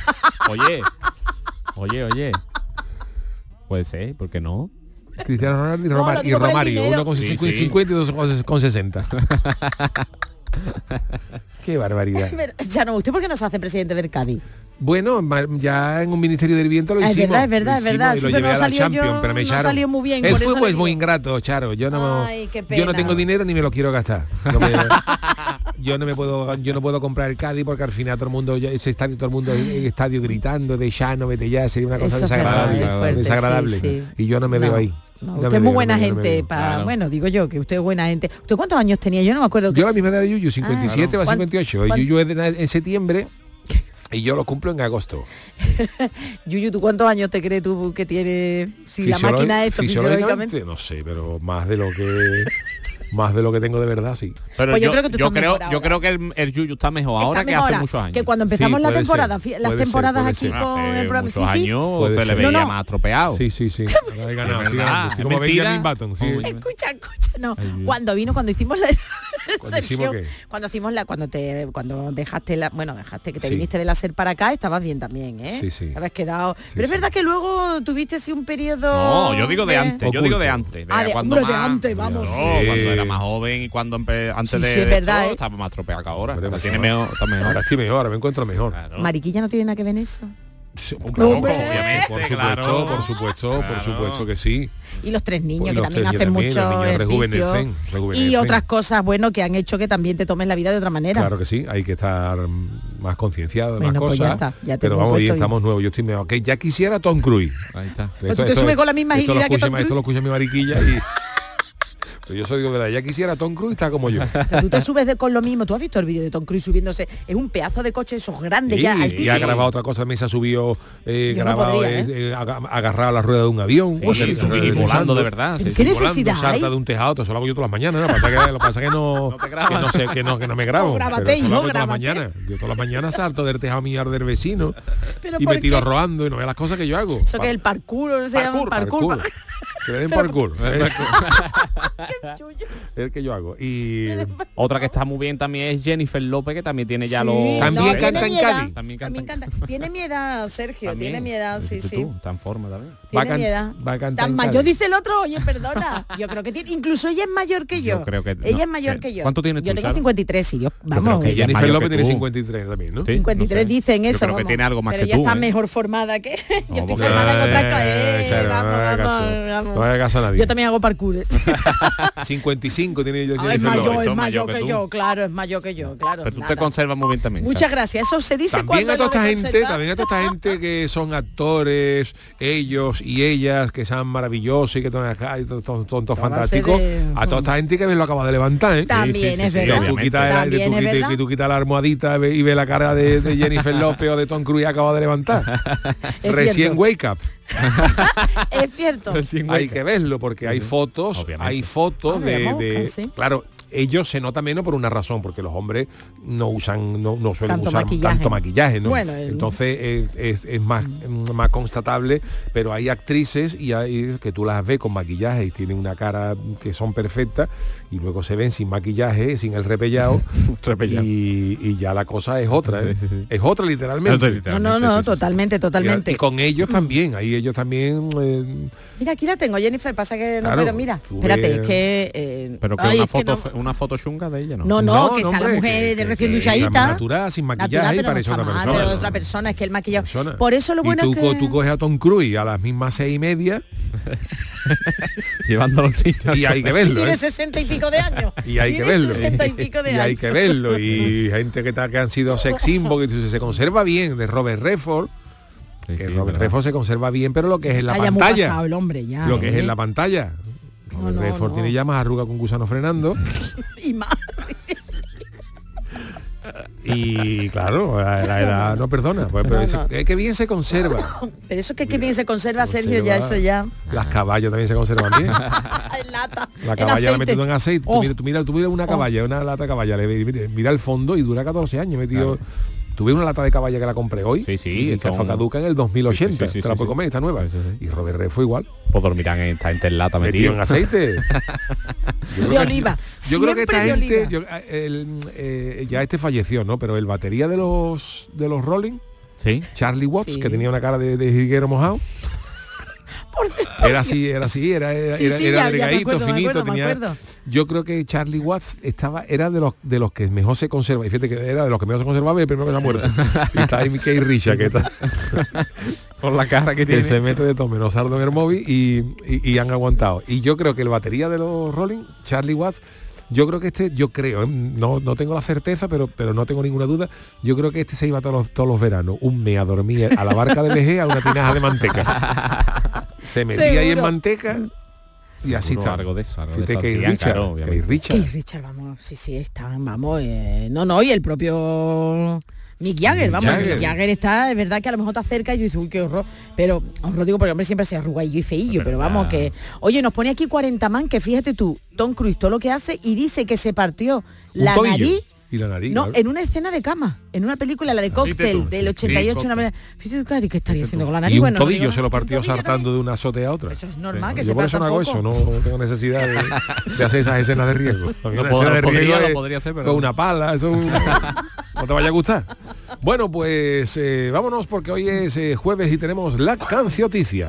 Oye. Puede ser, ¿por qué no? Cristiano Ronaldo y Romario, uno con 50 y dos con 60. Qué barbaridad. Ya no, ¿usted por qué no se hace presidente del Cádiz? Bueno, ya en un Ministerio del Viento lo hicimos. Es verdad. Y lo llevé a la Champions, pero me echaron. No salió muy bien. El fútbol es muy ingrato, Charo. Yo no tengo dinero ni me lo quiero gastar. Yo no puedo comprar el Cádiz porque al final todo el mundo, ese estadio, todo el mundo en el estadio gritando de Llano, vete ya, sería una cosa desagradable. Sí. Y yo no me veo ahí. No, usted es muy buena gente para, bueno, digo yo que usted es buena gente. ¿Usted cuántos años tenía? Yo no me acuerdo. Yo la misma edad de Yuyu, 57 o 58. Yuyu es en septiembre y yo lo cumplo en agosto. Yuyu, ¿tú cuántos años te crees tú que tiene si la máquina esto fisiológicamente? No sé, pero más de lo que tengo de verdad, sí. Pero pues yo creo que el Yuyu está mejor ahora que hace muchos años. Que cuando empezamos la temporada, las temporadas aquí con el programa, muchos años se le veía más atropellado. Sí. He ganado, como Benjamin Button. Escucha, no. Cuando hicimos la cuando dejaste que te viniste de la SER para acá, estabas bien también, ¿eh? Sí. Habías quedado. Pero es verdad que luego tuviste así un periodo. No, yo digo de antes. Cuando era más joven y cuando antes de es verdad, todo, estaba más tropeado que ahora. Está mejor. Ahora estoy mejor, ahora me encuentro mejor. Claro. Mariquilla no tiene nada que ver en eso. Obviamente, por supuesto que sí. Y los tres niños que también hacen mucho ejercicio y otras cosas, bueno, que han hecho que también te tomes la vida de otra manera. Claro que sí, hay que estar más concienciado de más pues cosas. Pero vamos bien, estamos nuevos, yo estoy mejor. Que ya quisiera Tom Cruise. Ahí está. Pues tú te subes con la misma agilidad que Tom Cruise. Esto lo escucha mi mariquilla y... Pero yo soy de verdad, ya quisiera Tom Cruise está como yo. Tú te subes con lo mismo. ¿Tú has visto el vídeo de Tom Cruise subiéndose? Es un pedazo de coche, esos grandes, ya altísimos. Y ha grabado otra cosa, me se ha subido grabado, agarrado a la rueda de un avión. Volando de verdad. ¿Qué necesidad hay? Salta de un tejado, eso lo hago yo todas las mañanas. Lo que pasa que no me grabo. Grábate, hijo, todas las mañanas. Yo todas las mañanas salto del tejado mío del vecino y me tiro rodando y no veas las cosas que yo hago. Eso que es el parkour, se llama parkour. Que le den por el culo. El que yo hago. Y otra que está muy bien también es Jennifer López, que también tiene ya los... También canta en Cádiz. También canta. Tiene mi edad, Sergio, También. tiene mi edad, sí. Está en forma también. Tiene mi edad. Va a cantar Tan en mayor, Cádiz. dice el otro, oye, perdona. Yo creo que tiene, incluso ella es mayor que yo. Creo que ella no. es mayor que yo. ¿Cuánto tienes tú, Yo tengo Sara? 53 y yo, vamos. creo que ella es Jennifer mayor López que tiene tú. 53 también, ¿no? Sí, 53 no sé. dicen Yo eso, creo que vamos. tiene algo más pero que ella tú, está ¿eh? mejor formada que yo estoy porque- formada en otra Claro, no haga caso. No haga caso a nadie. Yo también hago parkours. 55 tiene yo Es Jennifer mayor, López. es mayor que tú. yo, claro, es mayor que yo, claro. Pero tú nada. te conservas muy bien también. Muchas gracias. Eso se dice También cuando a toda esta lo de gente, conservar. también a toda esta gente que son actores, ellos y ellas, que sean maravillosos y que están acá y todos fantásticos. A toda esta gente que lo acaba de levantar, ¿eh? También es verdad. Que tú quitas También es verdad. que tú quitas la almohadita y ves la cara de Jennifer López o de Tom Cruise acaba de levantar. Es Recién cierto. wake up. Es cierto. Hay que verlo porque hay fotos, Ah, de, vamos, sí. claro, ellos se nota menos por una razón, porque los hombres no suelen Tanto usar maquillaje. tanto maquillaje, ¿no? Bueno, entonces es más constatable, pero hay actrices y hay que tú las ves con maquillaje y tienen una cara que son perfectas y luego se ven sin maquillaje, sin el repellado y ya la cosa es otra, ¿eh? Es otra literalmente. No, totalmente. Y con ellos también, ahí ellos también Mira, aquí la tengo, Jennifer, pasa que no Claro, puedo, mira. tú Espérate, ves- es que... Pero que ay, una es que foto, no- una foto chunga de ella, ¿no? No, que está la hombre, mujer de recién que duchadita. natural, sin maquillaje, Natural, y pero parece no otra está mal, persona. pero ¿no? otra persona, es que el maquillaje... Persona. Por eso lo bueno y es que... tú coges a Tom Cruise a las mismas 6:30 llevando a los niños. y hay que verlo, Tiene ¿eh? 60 y pico de años. Y hay que Tiene verlo. 60 y pico de Y hay años. que verlo. Y gente que han sido sex symbol, que se conserva bien, de Robert Redford. Que Robert Redford se conserva bien, pero lo que es en la Está ya muy pantalla. pasado el hombre ya. Lo que es ¿eh? en la pantalla. Robert no, Redford no. tiene ya más arruga con gusano frenando. Y más. Y claro, la edad no perdona. Pues, pero No. es que bien se conserva. Pero eso que bien se conserva, Sergio, Conserva. ya eso ya... Las caballas también se conservan bien. En lata. La en caballa la aceite. metido en aceite. Oh. Tú mira una caballa, una lata de caballa, mira el fondo y dura 14 años metido. Tuve una lata de caballa que la compré hoy. Sí, y que son- fue caduca en el 2080. Sí, te la puedes comer, está nueva. Y Robert Redford fue igual. Pues dormirán en esta gente en lata Metido metido. en aceite. De oliva. Yo creo que esta Siempre de gente, oliva. ya este falleció, ¿no? Pero el batería de los Rolling, Sí. Charlie Watts, Sí. que tenía una cara de jiguero mojado. Era así, Sí, era ya me delgadito, acuerdo, finito, me tenía. acuerdo. Yo creo que Charlie Watts era de los que mejor se conserva. Y fíjate que era de los que mejor se conservaba y el primero que se ha muerto. Y está ahí Mickey Richa, que está Con la cara que que tiene. se mete de todo menos sardo en el móvil y han aguantado. Y yo creo que el batería de los Rolling, Charlie Watts, yo creo que no tengo la certeza, pero no tengo ninguna duda, yo creo que este se iba todos los veranos, un mes a dormir a la barca de Vejez a una tinaja de manteca. Se metía ahí en Seguro. manteca y así está. Algo de eso, algo de Fíjate eso que hacían, Richard, claro, obviamente. que Richard. Que Richard, vamos, sí, estaban, vamos, y el propio Mick Jagger, vamos, Jagger. Mick Jagger está, es verdad que a lo mejor te acerca y dices, uy, qué horror, pero horror digo porque el hombre siempre se arrugadillo y feillo, pero vamos que, oye, nos pone aquí 40 man, que fíjate tú, Tom Cruise todo lo que hace y dice que se partió Un la tobillo. nariz. Y la nariz. No, claro. en una escena de cama, en una película, la de Fíjate Cocktail, tú, del sí, 88, sí, una manera. Fíjate tú, Cari, ¿qué estaría haciendo con la nariz? Y un Bueno, no tobillo digo se lo nada. partió Un tobillo saltando de una azotea a otra. Eso es normal, que Yo se por eso parta no hago poco. eso, no tengo necesidad de hacer esas escenas de riesgo. A mí una escena de riesgo lo es podría hacer, pero con una pala, eso no te vaya a gustar. Bueno, pues vámonos porque hoy es jueves y tenemos la cancioticia.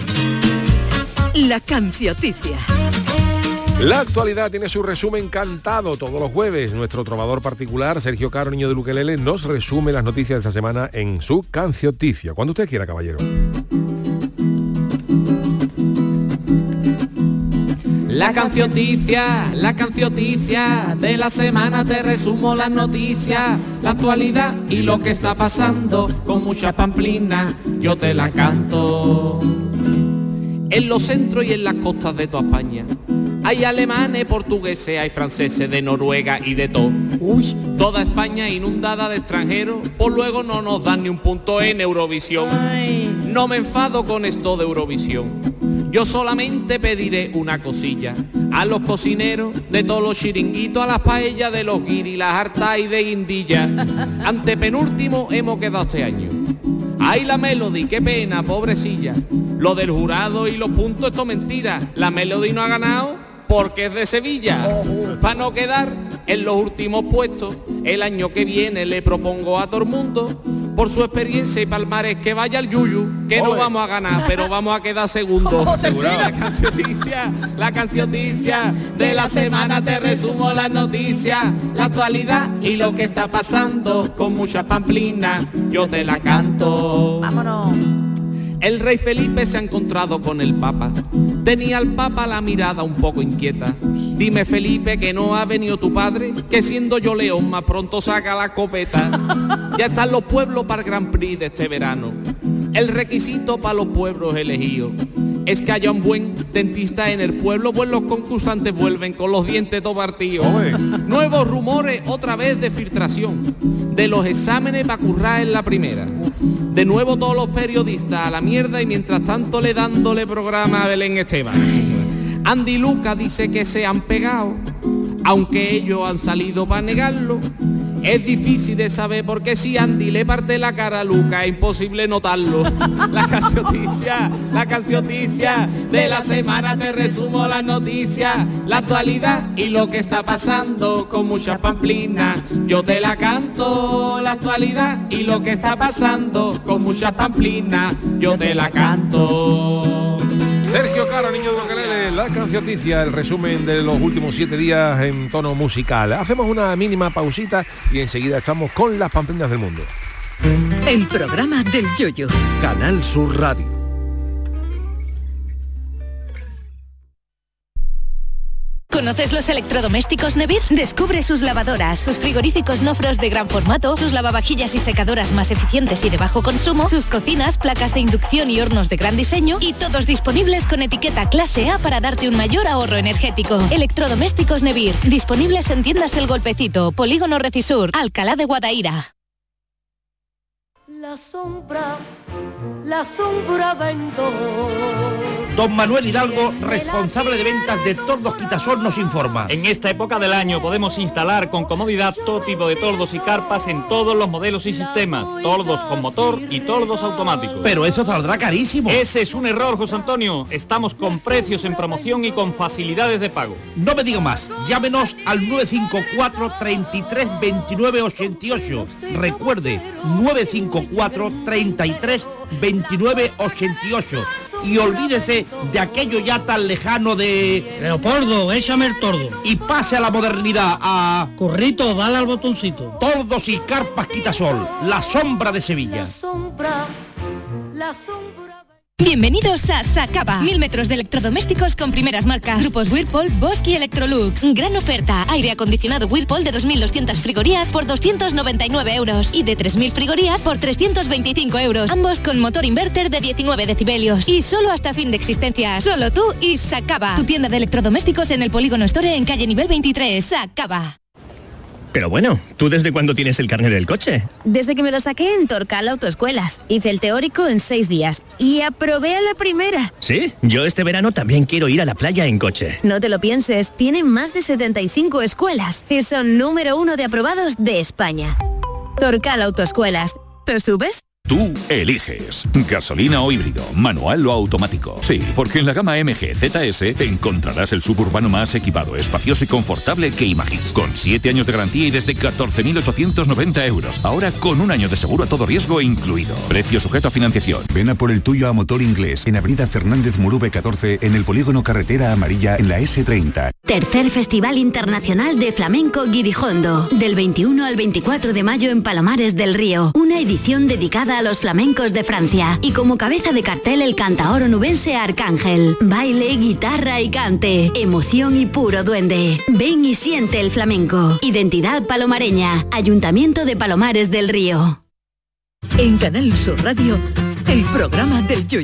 La cancioticia. La actualidad tiene su resumen cantado todos los jueves. Nuestro trovador particular, Sergio Caro, niño de Luquelele, nos resume las noticias de esta semana en su cancioticia. Cuando usted quiera, caballero. La cancioticia de la semana, te resumo las noticias, la actualidad y lo que está pasando, con mucha pamplina yo te la canto. En los centros y en las costas de toda España hay alemanes, portugueses, hay franceses, de Noruega y de todo. Uy, toda España inundada de extranjeros, pues luego no nos dan ni un punto en Eurovisión. No me enfado con esto de Eurovisión. Yo solamente pediré una cosilla a los cocineros de todos los chiringuitos, a las paellas de los guiris, las hartas y de guindilla. Antepenúltimo hemos quedado este año. Ay, la Melody, qué pena, pobrecilla. Lo del jurado y los puntos, esto mentira. La Melody no ha ganado porque es de Sevilla. Para no quedar en los últimos puestos, el año que viene le propongo a todo el mundo, por su experiencia y palmarés, que vaya al Yuyu, que no vamos a ganar, pero vamos a quedar segundos. La cancioncicia de la semana, te resumo las noticias, la actualidad y lo que está pasando, con muchas pamplinas, yo te la canto. Vámonos. El rey Felipe se ha encontrado con el Papa. Tenía al Papa la mirada un poco inquieta. Dime, Felipe, que no ha venido tu padre, que siendo yo león más pronto saca la escopeta. Ya están los pueblos para el Grand Prix de este verano. El requisito para los pueblos elegidos es que haya un buen dentista en el pueblo, pues los concursantes vuelven con los dientes todo partidos. Nuevos rumores otra vez de filtración de los exámenes para currar en la primera. De nuevo todos los periodistas a la mierda y mientras tanto dándole programa a Belén Esteban. Andy Luca dice que se han pegado, aunque ellos han salido para negarlo. Es difícil de saber porque si Andy le parte la cara a Luca es imposible notarlo. La cancioncicia de la semana, te resumo las noticias, la actualidad y lo que está pasando, con muchas pamplinas yo te la canto. La actualidad y lo que está pasando, con muchas pamplinas yo te la canto. Sergio Caro, niño de Ukelele, la cancioncicia, el resumen de los últimos 7 días en tono musical. Hacemos una mínima pausita y enseguida estamos con las pamplinas del mundo. El programa del Yoyo. Canal Sur Radio. ¿Conoces los electrodomésticos Nevir? Descubre sus lavadoras, sus frigoríficos no frost de gran formato, sus lavavajillas y secadoras más eficientes y de bajo consumo, sus cocinas, placas de inducción y hornos de gran diseño, y todos disponibles con etiqueta clase A para darte un mayor ahorro energético. Electrodomésticos Nevir, disponibles en tiendas El Golpecito, Polígono Recisur, Alcalá de Guadaira. La sombra vendo. Don Manuel Hidalgo, responsable de ventas de Tordos Quitasol, nos informa. En esta época del año podemos instalar con comodidad todo tipo de tordos y carpas en todos los modelos y sistemas, tordos con motor y tordos automáticos. Pero eso saldrá carísimo. Ese es un error, José Antonio. Estamos con precios en promoción y con facilidades de pago. No me diga más, llámenos al 954 33 29 88. Recuerde, 954 33 29 88. Y olvídese de aquello ya tan lejano de... Leopoldo, échame el tordo. Y pase a la modernidad, a... Corrito, dale al botoncito. Tordos y carpas Quitasol, la sombra de Sevilla. La sombra. Bienvenidos a Sacaba. 1000 metros de electrodomésticos con primeras marcas. Grupos Whirlpool, Bosch y Electrolux. Gran oferta. Aire acondicionado Whirlpool de 2.200 frigorías por 299 euros. Y de 3.000 frigorías por 325 euros. Ambos con motor inverter de 19 decibelios. Y solo hasta fin de existencia. Solo tú y Sacaba. Tu tienda de electrodomésticos en el Polígono Store en calle nivel 23. Sacaba. Pero bueno, ¿tú desde cuándo tienes el carnet del coche? Desde que me lo saqué en Torcal Autoescuelas. Hice el teórico en 6 días y aprobé a la primera. Sí, yo este verano también quiero ir a la playa en coche. No te lo pienses, tienen más de 75 escuelas y son número 1 de aprobados de España. Torcal Autoescuelas. ¿Te subes? Tú eliges gasolina o híbrido, manual o automático. Sí, porque en la gama MG ZS encontrarás el suburbano más equipado, espacioso y confortable que imagines. Con 7 años de garantía y desde 14.890 euros. Ahora con 1 año de seguro a todo riesgo incluido. Precio sujeto a financiación. Ven a por el tuyo a Motor Inglés, en avenida Fernández Murube 14, en el polígono Carretera Amarilla, en la S30. Tercer Festival Internacional de Flamenco Guirijondo. Del 21 al 24 de mayo en Palomares del Río. Una edición dedicada a los flamencos de Francia. Y como cabeza de cartel el cantaor onubense Arcángel. Baile, guitarra y cante. Emoción y puro duende. Ven y siente el flamenco. Identidad palomareña. Ayuntamiento de Palomares del Río. En Canal Sur Radio, el programa del Yoyo.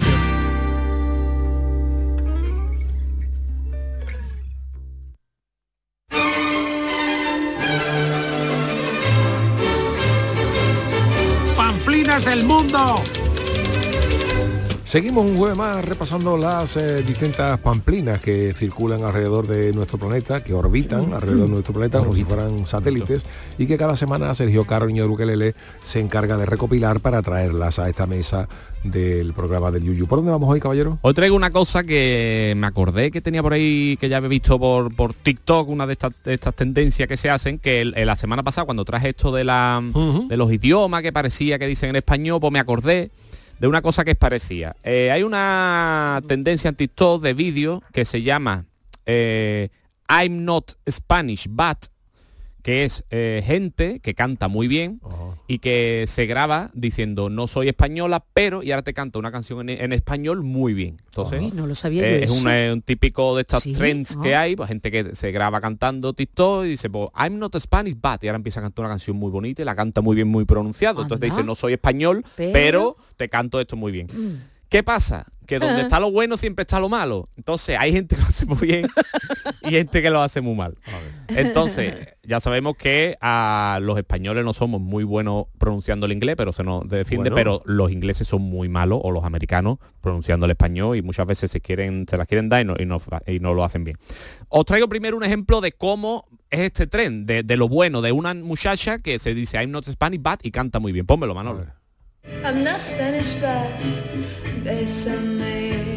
¡Pamplinas del mundo! Seguimos un jueves más repasando las distintas pamplinas que circulan alrededor de nuestro planeta, que orbitan alrededor de nuestro planeta como si fueran satélites, y que cada semana Sergio Caro, niño de Ukelele, se encarga de recopilar para traerlas a esta mesa del programa del Yuyu. ¿Por dónde vamos hoy, caballero? Hoy traigo una cosa que me acordé que tenía por ahí, que ya había visto por TikTok, una de estas tendencias que se hacen, que la semana pasada, cuando traje esto de los idiomas que parecía que dicen en español, pues me acordé de una cosa que es parecida. Hay una tendencia en TikTok de vídeo que se llama I'm not Spanish, but, que es gente que canta muy bien y que se graba diciendo no soy española, pero, y ahora te canta una canción en español muy bien. Entonces, no lo sabía yo es eso. un típico de estos trends que hay, pues gente que se graba cantando TikTok y dice, pues, I'm not Spanish, but, y ahora empieza a cantar una canción muy bonita y la canta muy bien, muy pronunciado. Entonces te dice, no soy español, pero te canto esto muy bien. ¿Qué pasa? Que donde está lo bueno siempre está lo malo. Entonces hay gente que lo hace muy bien y gente que lo hace muy mal. Entonces, ya sabemos que a los españoles no somos muy buenos pronunciando el inglés, pero se nos defiende, pero los ingleses son muy malos, o los americanos, pronunciando el español, y muchas veces se las quieren dar y no lo hacen bien. Os traigo primero un ejemplo de cómo es este tren, de lo bueno, de una muchacha que se dice I'm not Spanish, but, y canta muy bien. Pónmelo, Manolo. I'm not Spanish, but bésame,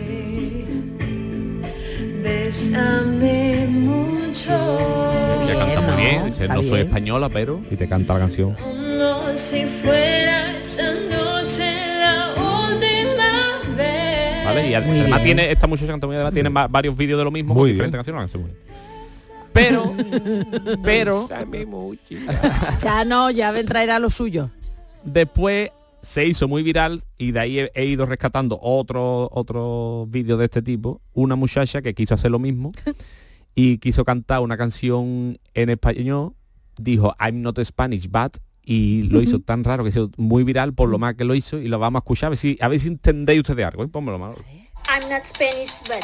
bésame mucho. Ella canta muy bien, dice no soy española, pero, y te canta la canción. Como si fuera esa noche la última vez. ¿Vale? Y además tiene, esta muchacha canta muy bien, tiene varios vídeos de lo mismo, con diferentes canciones, la canción muy bien. Pero ya no, ya vendrá lo suyo. Después se hizo muy viral y de ahí he ido rescatando otros vídeos de este tipo. Una muchacha que quiso hacer lo mismo y quiso cantar una canción en español, dijo I'm not Spanish, but, y lo hizo tan raro que se hizo muy viral por lo más que lo hizo, y lo vamos a escuchar a ver si entendéis ustedes algo. Pónmelo, Manolo. I'm not Spanish, but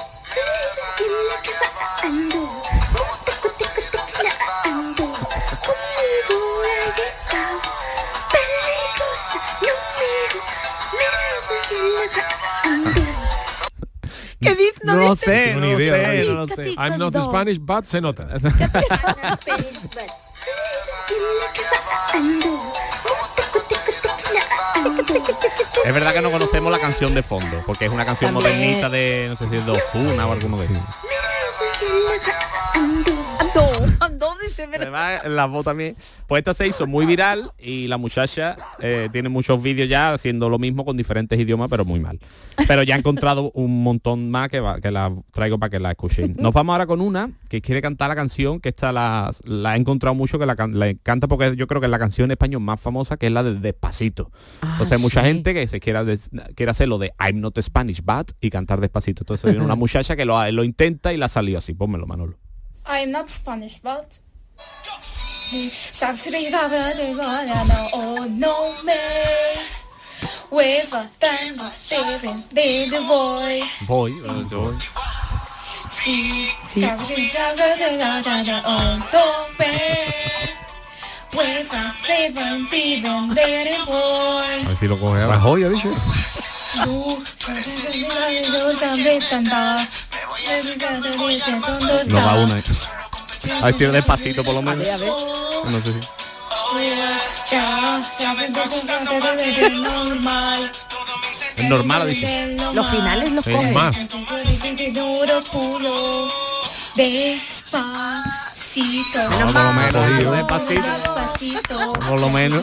¿Qué dice? No sé. I'm not Spanish, but se nota. Es verdad que no conocemos la canción de fondo, porque es una canción modernita de, no sé si es de Ozuna o alguno de ellos. Además, la voz también. Pues esta se hizo muy viral y la muchacha tiene muchos vídeos ya haciendo lo mismo con diferentes idiomas, pero muy mal. Pero ya he encontrado un montón más que la traigo para que la escuchen. Nos vamos ahora con una que quiere cantar la canción, que esta la he encontrado mucho, que la canta porque yo creo que es la canción en español más famosa, que es la de Despacito. Entonces hay mucha gente que se quiere hacer lo de I'm not Spanish, but, y cantar Despacito. Entonces hay una muchacha que lo intenta y la salió así. Pónmelo, Manolo. I'm not Spanish, but oh no me with a different boy. Voy. Sí. Oh no me with a different boy. A ver si lo coge ahora. Rajoy ha dicho. No va una. A ver si es Despacito por lo menos. A ver. No sé si. Es normal, ha dicho. Los finales los cogen. Más. Despacito. No, por lo menos Despacito. Por lo menos.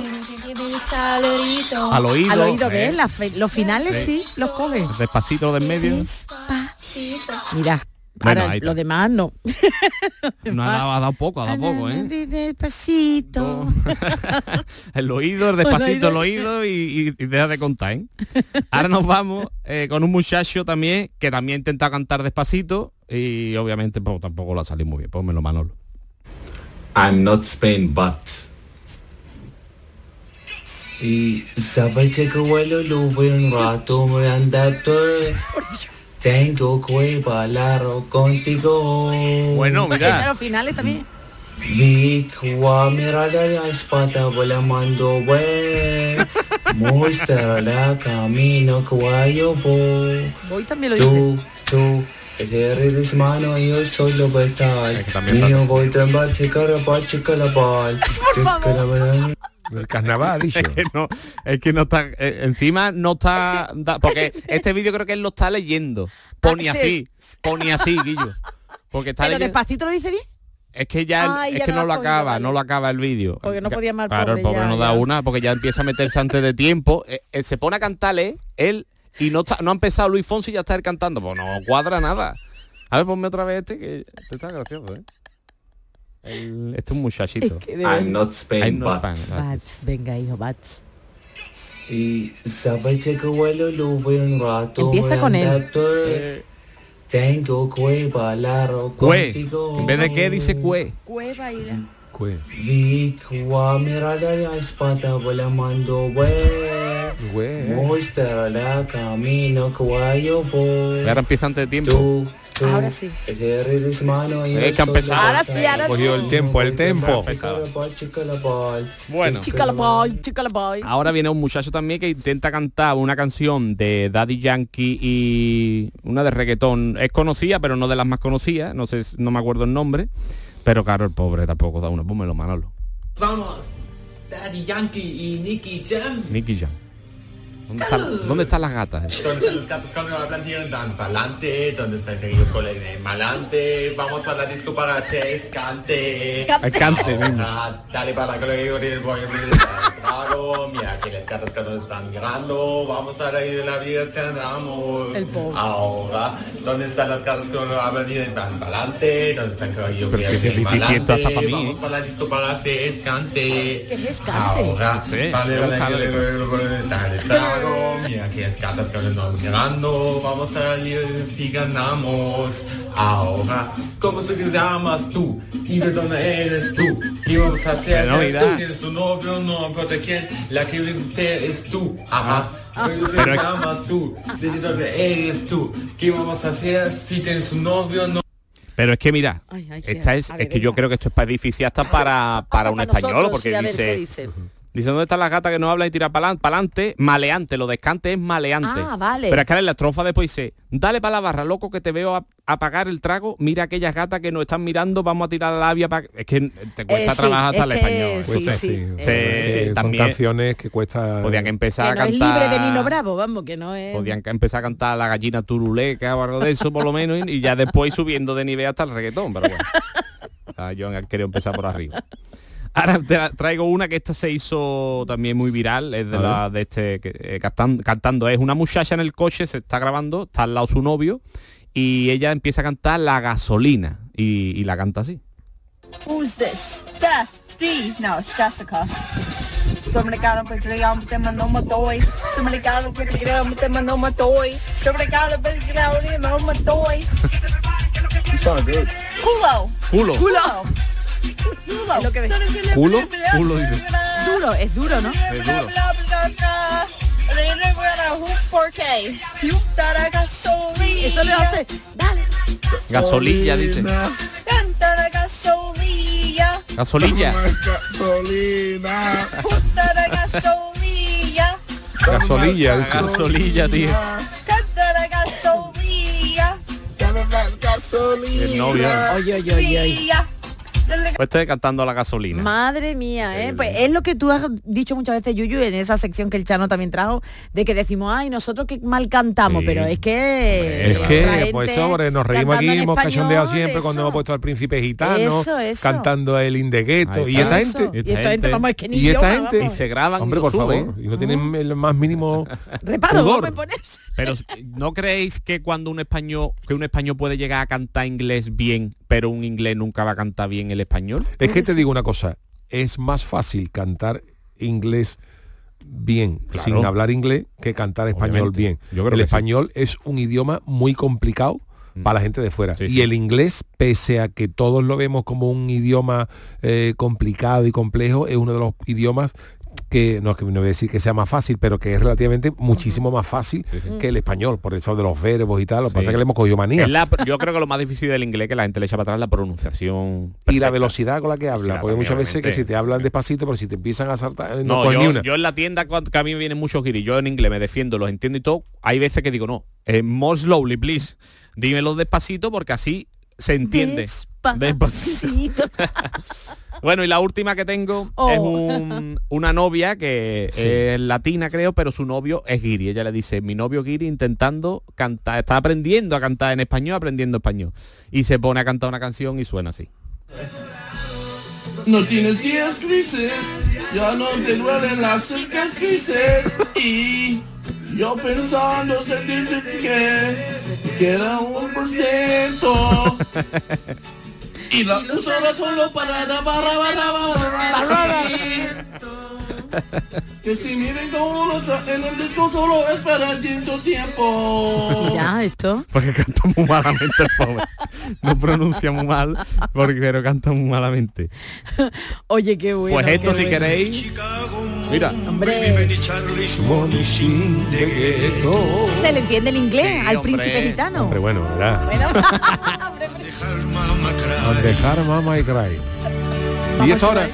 Al oído. Al oído, ¿ves? Los finales sí los cogen. Despacito, lo de en medio. Despacito. Mira. Bueno, ahora los demás no. No ha dado poco, ¿eh? Despacito. El oído, el despacito, el oído y deja de contar, ¿eh? Ahora nos vamos con un muchacho también que también intenta cantar despacito y obviamente pues, tampoco lo ha salido muy bien. Pónmelo, Manolo. I'm not Spain, but. Y sabes que vuelo lo veo un rato me anda todo. Tengo que bailar contigo. Bueno, mira. Esos los finales también. Vi que a mirar la espada volando, güey. Muestra la camino que yo voy. Voy también lo dice. Tú, eres mano y yo solo voy a estar. Mío voy a trambar, chicarapal. El carnaval, dicho. Es que no está, encima no está, porque este vídeo creo que él lo está leyendo. Pone así, Guillo. Porque está Pero leyendo. despacito lo dice bien. Es que ya, es que no lo acaba, no lo acaba el vídeo. Porque no podía más. Claro, el pobre no da una, porque ya empieza a meterse antes de tiempo. Se pone a cantarle él y no ha empezado Luis Fonsi y ya está él cantando. Pues no cuadra nada. A ver, ponme otra vez este está gracioso, ¿eh? Este es un muchachito. Es que I'm not Spain, but. Bats, venga, hijo, Bats. Y sabes que vuelo lo veo un rato. Empieza con él. Tengo que bailar contigo. En vez de qué dice cue. Cueva y Vi que a mirar la espada volando, muestra la camino que yo voy. Ahora empieza antes de tiempo. Ahora sí. Eres mano y es que ha empezado. Ahora sí. Cogió el tempo. Bueno. Chica la boy. Ahora viene un muchacho también que intenta cantar una canción de Daddy Yankee y una de reggaetón. Es conocida, pero no de las más conocidas. No me acuerdo el nombre. Pero claro, el pobre tampoco da una. Pónmelo, Manolo. Vamos, Daddy Yankee y Nicky Jam. Nicky Jam. ¿Dónde están las gatas? ¿Dónde están los gatos cuando hablan y dan para adelante? ¿Dónde están ellos con el malante? Vamos para la disco para hacer escante. Escante mismo. Dale para que lo digo y voy a trago. Mira que las gatas cuando están mirando. Vamos a reír de la vida si andamos. El pobre. Ahora, ¿dónde están las gatas cuando hablan y dan para adelante? ¿Dónde están ellos con el malante? Hasta para mí. Vamos para la disco para hacer escante. ¿Qué es escante? Ahora, dale. Mira que es gatas que nos están llegando, vamos a ir si ganamos. Ahora, ¿cómo se llamas tú? ¿Y de dónde eres tú? ¿Qué vamos a hacer? ¿Tú tienes un novio? No importa quién, la que usted es tú. Ajá. ¿Cómo se llamas tú? ¿De dónde eres tú? ¿Qué vamos a hacer si tienes un novio? No. Pero es que mira, esta es que yo creo que esto es difícil hasta para un español, porque dice, ¿dónde están las gatas que no hablan y tira para adelante? Maleante, lo de escante es maleante. Ah, vale. Pero es que en la estrofa después dice, dale para la barra, loco, que te veo apagar el trago, mira aquellas gatas que nos están mirando, vamos a tirar la labia para... Es que te cuesta trabajar hasta el español. Son también canciones que cuesta... Podían que empezar que a no cantar... es libre de Nino Bravo, vamos, que no es... Podían que empezar a cantar La gallina turuleca o algo de eso, por lo menos, y ya después subiendo de nivel hasta el reggaetón, pero bueno. Yo quería empezar por arriba. Ahora te traigo una que esta se hizo también muy viral, es de este cantando. Es una muchacha en el coche, se está grabando, está al lado su novio y ella empieza a cantar La gasolina y la canta así. Who's this? Steffi. No, it's Jessica. Somebody got up and te mandó un toy. Somebody got up and te mandó un toy. Somebody got up and te mandó un toy. You sound good. Culo. Es lo que Culo dice. Duro, es duro, ¿no? Es duro. Eso le hace. Dale. Gasolilla dice. Gasolilla. Gasolilla, tío. El novio. Oye. Pues estoy cantando La gasolina. Madre mía, pues es lo que tú has dicho muchas veces, Yuyu, en esa sección que el Chano también trajo, de que decimos, ay, nosotros que mal cantamos, pero es que pues hombre, nos reímos aquí, hemos cachondeado siempre cuando hemos puesto al príncipe gitano, cantando el Indegueto, y esta gente, vamos, es que ni y esta gente, y se graban, hombre, por favor, y no tienen el más mínimo reparo, pudor. Pero ¿no creéis que cuando un español puede llegar a cantar inglés bien, pero un inglés nunca va a cantar bien el español? Es que te digo una cosa, es más fácil cantar inglés bien sin hablar inglés que cantar español bien. El español es un idioma muy complicado para la gente de fuera. Y el inglés, pese a que todos lo vemos como un idioma complicado y complejo, es uno de los idiomas que no voy a decir que sea más fácil, pero que es relativamente muchísimo más fácil que el español, por eso de los verbos y tal. Lo que pasa es que le hemos cogido manía. Yo creo que lo más difícil del inglés que la gente le echa para atrás es la pronunciación perfecta. Y la velocidad con la que habla, porque muchas veces que si te hablan despacito, pero si te empiezan a saltar, no ni una. Yo en la tienda, que a mí me vienen muchos guiris, yo en inglés me defiendo, los entiendo y todo, hay veces que digo, no, more slowly, please, dímelo despacito porque así se entiende. Despacito. Bueno, y la última que tengo es una novia que es latina, creo, pero su novio es guiri. Ella le dice, mi novio guiri intentando cantar, está aprendiendo a cantar en español, aprendiendo español. Y se pone a cantar una canción y suena así. No tienes días grises, ya no te duelen las cercas grises. Y yo pensando sentirse que era 1%. Y la usora solo para que si miren como uno en el disco solo es para el tiempo. Ya, esto. Porque canta muy malamente el pobre. No pronuncia muy mal, pero canta muy malamente. Oye, qué bueno. Pues esto si queréis. Mira. Hombre. Se le entiende el inglés al príncipe gitano. Hombre, bueno, ¿verdad? Dejar mama y cry. Y esto ahora.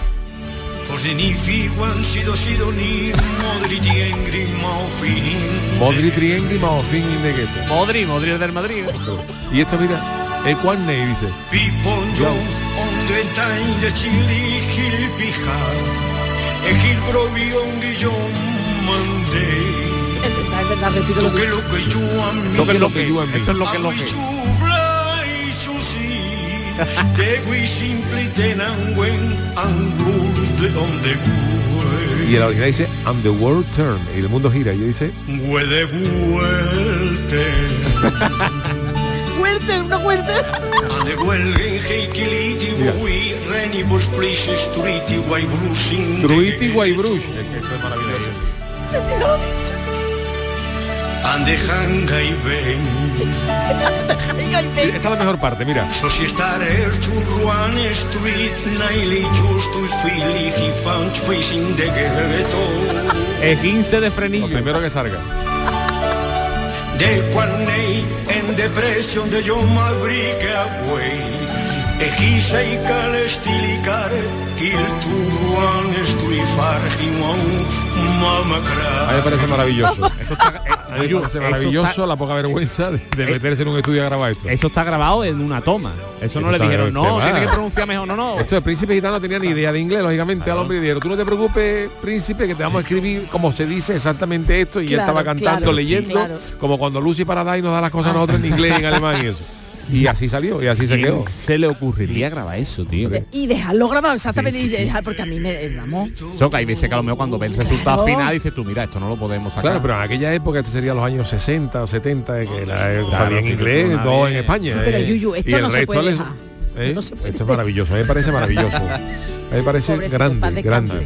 Modri triengri maofin de gueto. Modri es del Madrid. Y esto mira, el Quanney dice. Es verdad, repito lo que toque lo que yo a mí. Esto es lo que y el original dice and the world turn y el mundo gira y dice una huerta Truiti Guaybrush. Esto es maravilloso. Esta es la mejor parte, mira. El 15 de frenillo. Lo primero que salga. De Quanney en depresión de John Mabrique Agüey. Egisa y calestilicare, Kilturuan estuifar, Mama a mí me parece maravilloso. Esto está, a mí me parece maravilloso la poca vergüenza de meterse en un estudio a grabar esto. Eso está grabado en una toma. Eso no le dijeron, no, tiene que pronunciar mejor, no. Esto el príncipe gitano no tenía ni idea de inglés, lógicamente, al hombre y dijeron, tú no te preocupes, príncipe, que te vamos a escribir como se dice exactamente esto, y él estaba cantando, leyendo, como cuando Lucy Paradise nos da las cosas a nosotros en inglés, en alemán y eso. Y así salió, y así se quedó. Se le ocurriría grabar eso, tío. Y dejarlo grabado, exactamente, y dejar, porque a mí me... Vamos. Eso que hay veces que a lo mejor cuando ves el resultado final dices tú, mira, esto no lo podemos sacar. Claro, pero en aquella época, esto sería los años 60 o 70, que sabía en inglés, todo en España. Sí, pero Yuyu, esto no se puede dejar. Esto es maravilloso, a mí me parece maravilloso. A mí me parece grande.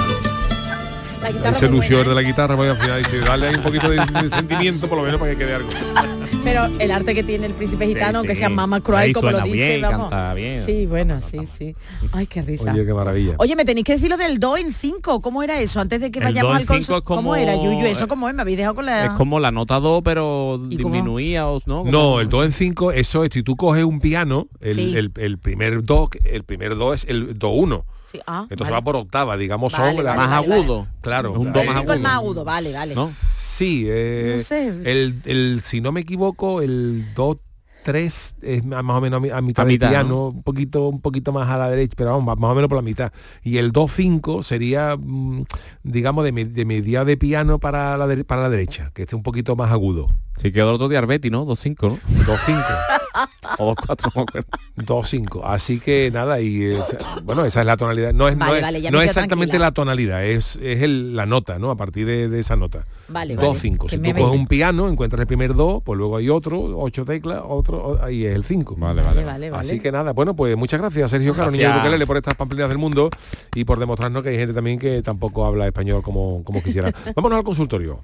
Ese lucior de la guitarra, porque al final dice, dale ahí un poquito de sentimiento, por lo menos para que quede algo. Pero el arte que tiene el príncipe gitano, que sea Mama Cry, como lo dice, bien, vamos. Canta bien. Sí, bueno, sí. Ay, qué risa. Oye, qué maravilla. Oye, me tenéis que decir lo del do en 5. ¿Cómo era eso? Antes de que vayamos al concierto. ¿Cómo era, Yuyu? ¿Eso cómo es? Me habéis dejado con la... Es como la nota do, pero disminuía, ¿no? No, el do en 5, eso es, si tú coges un piano, el primer do es el do 1. Sí, entonces va por octava, digamos, vale, son vale, más agudo. Vale. Claro, un do más agudo. El más agudo, vale. ¿No? Sí, no sé. el si no me equivoco, el do 3 es más o menos a mitad del piano, ¿no? un poquito más a la derecha, pero vamos, más o menos por la mitad. Y el do 5 sería, digamos, de media de piano para la derecha, que esté un poquito más agudo. Sí, quedó el otro de Arbetti, ¿no? 2-5, ¿no? 2-5. O 2-4, no me acuerdo. 2-5. Así que nada, y bueno, esa es la tonalidad. No es exactamente la tonalidad, es la nota, ¿no? A partir de esa nota. 2-5. Si tú coges un piano, encuentras el primer do, pues luego hay otro, 8 teclas, otro, ahí es el 5. Vale. Así que nada, bueno, pues muchas gracias, Sergio Caro, niño de Ukelele, por estas pamplinas del mundo y por demostrarnos que hay gente también que tampoco habla español como quisiera. Vámonos al consultorio.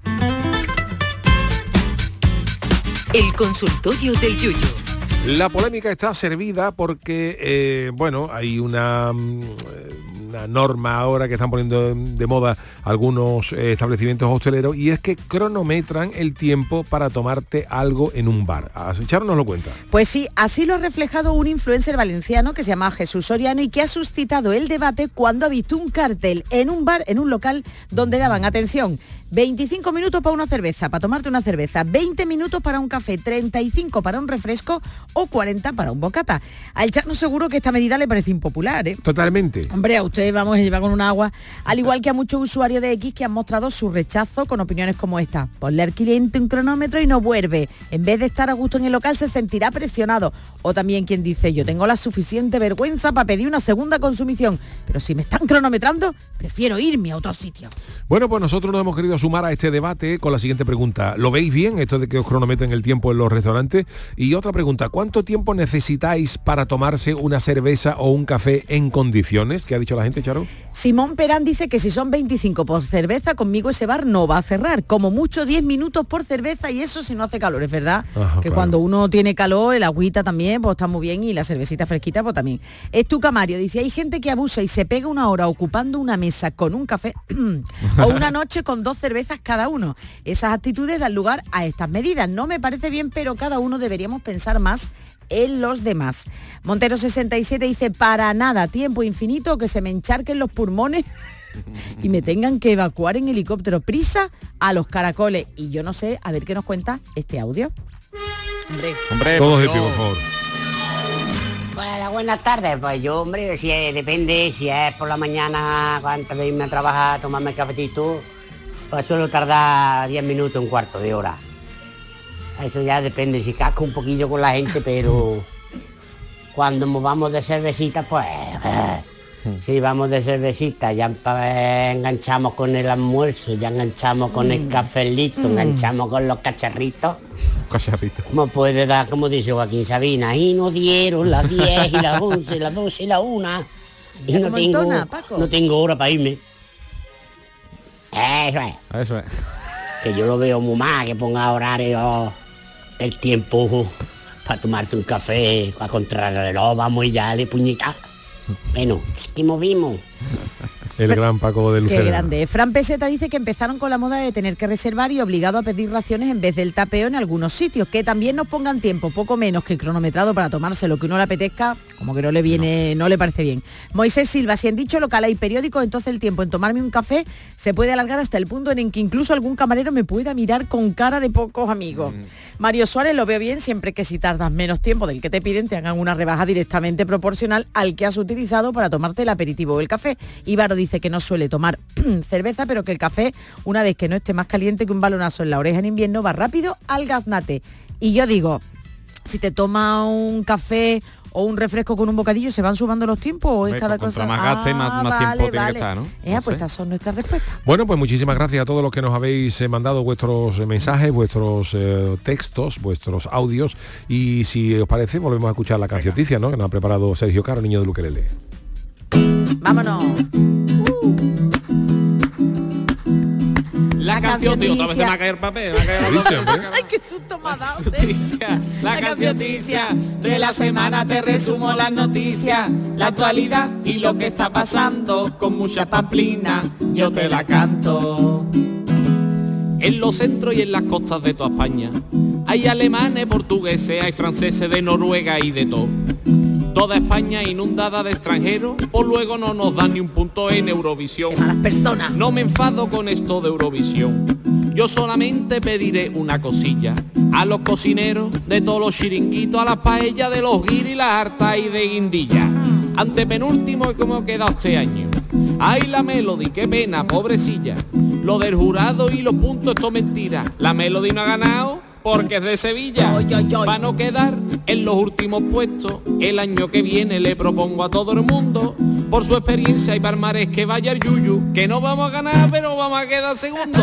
El consultorio del Yuyu. La polémica está servida porque, hay una una norma ahora que están poniendo de moda algunos establecimientos hosteleros, y es que cronometran el tiempo para tomarte algo en un bar. Charo nos lo cuenta. Pues sí, así lo ha reflejado un influencer valenciano que se llama Jesús Soriano y que ha suscitado el debate cuando ha visto un cartel en un bar, en un local, donde daban, atención, 25 minutos para una cerveza, para tomarte una cerveza, 20 minutos para un café, 35 para un refresco o 40 para un bocata. Al Chano seguro que esta medida le parece impopular, ¿eh? Totalmente. Hombre, a usted vamos a llevar con un agua, al igual que a muchos usuarios de X que han mostrado su rechazo con opiniones como esta. Ponle al cliente un cronómetro y no vuelve. En vez de estar a gusto en el local se sentirá presionado. O también quien dice, yo tengo la suficiente vergüenza para pedir una segunda consumición, pero si me están cronometrando, prefiero irme a otro sitio. Bueno, pues nosotros nos hemos querido sumar a este debate con la siguiente pregunta. ¿Lo veis bien, esto de que os cronometren el tiempo en los restaurantes? Y otra pregunta, ¿cuánto tiempo necesitáis para tomarse una cerveza o un café en condiciones? ¿Qué ha dicho la gente, Charo? Simón Perán dice que si son 25 por cerveza, conmigo ese bar no va a cerrar. Como mucho 10 minutos por cerveza, y eso si no hace calor, es verdad. Ajá, que claro. cuando uno tiene calor, el agüita también, pues está muy bien, y la cervecita fresquita, pues también. Estuca Mario dice, hay gente que abusa y se pega una hora ocupando una mesa con un café o una noche con 2 cervezas cada uno. Esas actitudes dan lugar a estas medidas. No me parece bien, pero cada uno deberíamos pensar más en los demás. Montero 67 dice, para nada, tiempo infinito, que se me encharquen los pulmones y me tengan que evacuar en helicóptero. Prisa a los caracoles. Y yo no sé, a ver qué nos cuenta este audio. Hombre, todos de pie, por favor. Bueno, buenas tardes. Pues yo, hombre, si depende, si es por la mañana, antes de irme a trabajar, tomarme el cafetito, pues suelo tardar 10 minutos, un cuarto de hora. Eso ya depende, si casco un poquillo con la gente, pero cuando nos vamos de cervecita, pues si vamos de cervecita, ya enganchamos con el almuerzo, ya enganchamos con el cafelito, enganchamos con los cacharritos. Como puede dar, como dice Joaquín Sabina, y nos dieron las 10 y las 11, las 12 y las 1, y no tengo hora para irme. Eso es. Que yo lo veo muy mal, que ponga horario el tiempo para tomarte un café, a contra el reloj, vamos y ya le puñeta. Bueno, que movimos. El gran Paco de Lucena. Qué grande. Fran Peseta dice que empezaron con la moda de tener que reservar y obligado a pedir raciones en vez del tapeo en algunos sitios. Que también nos pongan tiempo, poco menos que cronometrado para tomarse lo que uno le apetezca, como que no le viene, no le parece bien. Moisés Silva, si han dicho local hay periódico, entonces el tiempo en tomarme un café se puede alargar hasta el punto en que incluso algún camarero me pueda mirar con cara de pocos amigos. Mario Suárez, lo veo bien siempre que si tardas menos tiempo del que te piden, te hagan una rebaja directamente proporcional al que has utilizado para tomarte el aperitivo o el café. Ibaro dice que no suele tomar cerveza, pero que el café, una vez que no esté más caliente que un balonazo en la oreja en invierno, va rápido al gaznate. Y yo digo, si te tomas un café o un refresco con un bocadillo, ¿se van sumando los tiempos o es cada cosa? Más gaste, más tiempo tiene que estar, ¿no? Pues estas son nuestras respuestas. Bueno, pues muchísimas gracias a todos los que nos habéis mandado vuestros mensajes, vuestros textos, vuestros audios, y si os parece volvemos a escuchar la cancioticia, ¿no?, que nos ha preparado Sergio Caro, niño de Luquelele. Vámonos. La canción, tío, otra vez se me va a caer papel. Ay, qué susto me ha dado. La cancioticia de la semana, te resumo las noticias, la actualidad y lo que está pasando. Con mucha pamplina yo te la canto. En los centros y en las costas de toda España hay alemanes, portugueses, hay franceses de Noruega y de todo. Toda España inundada de extranjeros, pues luego no nos dan ni un punto en Eurovisión. ¡Qué malas personas! No me enfado con esto de Eurovisión. Yo solamente pediré una cosilla a los cocineros de todos los chiringuitos, a las paellas de los guiris, las hartas y de guindilla. Antepenúltimo es como queda este año. Ay, la Melody, qué pena, pobrecilla. Lo del jurado y los puntos, esto mentira. La Melody no ha ganado porque es de Sevilla. Para no quedar en los últimos puestos, el año que viene le propongo a todo el mundo, por su experiencia y palmarés, que vaya el yuyu, que no vamos a ganar pero vamos a quedar segundos.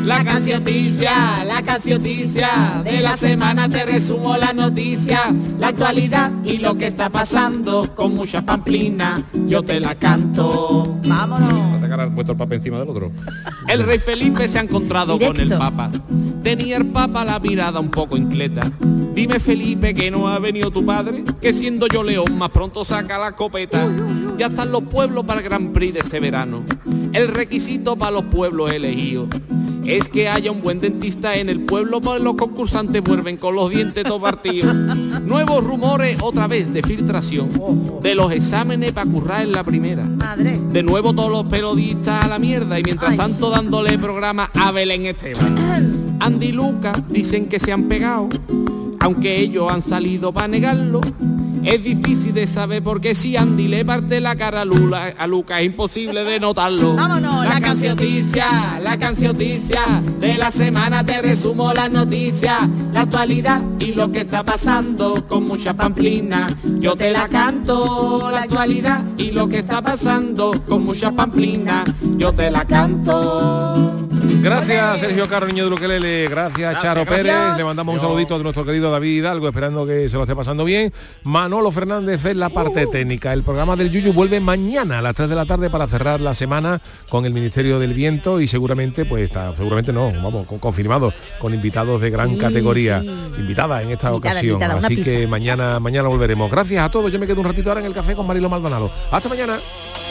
La cancioticia, de la semana te resumo la noticia, la actualidad y lo que está pasando con mucha pamplina, yo te la canto. Vámonos. Puesto el Papa encima del otro. El rey Felipe se ha encontrado con el Papa. Tenía el Papa la mirada un poco inquieta. Dime, Felipe, que no ha venido tu padre, que siendo yo león más pronto saca la escopeta. Ya están los pueblos para el Gran Prix de este verano. El requisito para los pueblos elegidos es que haya un buen dentista en el pueblo, pues los concursantes vuelven con los dientes todos partidos. Nuevos rumores otra vez de filtración de los exámenes para currar en la primera. Madre. De nuevo todos los periodistas a la mierda y mientras tanto dándole programa a Belén Esteban. Andy y Lucas dicen que se han pegado, aunque ellos han salido para negarlo. Es difícil de saber porque si Andy le parte la cara a Lucas es imposible de notarlo. Vámonos, la cancioticia, de la semana te resumo las noticias, la actualidad y lo que está pasando con mucha pamplina, yo te la canto. La actualidad y lo que está pasando con mucha pamplina, yo te la canto. Gracias Sergio Caro, niño de Luquelele, gracias Charo Pérez, le mandamos un saludito a nuestro querido David Hidalgo, esperando que se lo esté pasando bien. Manolo Fernández en la parte técnica. El programa del Yuyu vuelve mañana a las 3 de la tarde para cerrar la semana con el Ministerio del Viento y seguramente, confirmado, con invitados de gran categoría, invitada en esta ocasión, así que mañana volveremos. Gracias a todos, yo me quedo un ratito ahora en el café con Marilo Maldonado. Hasta mañana.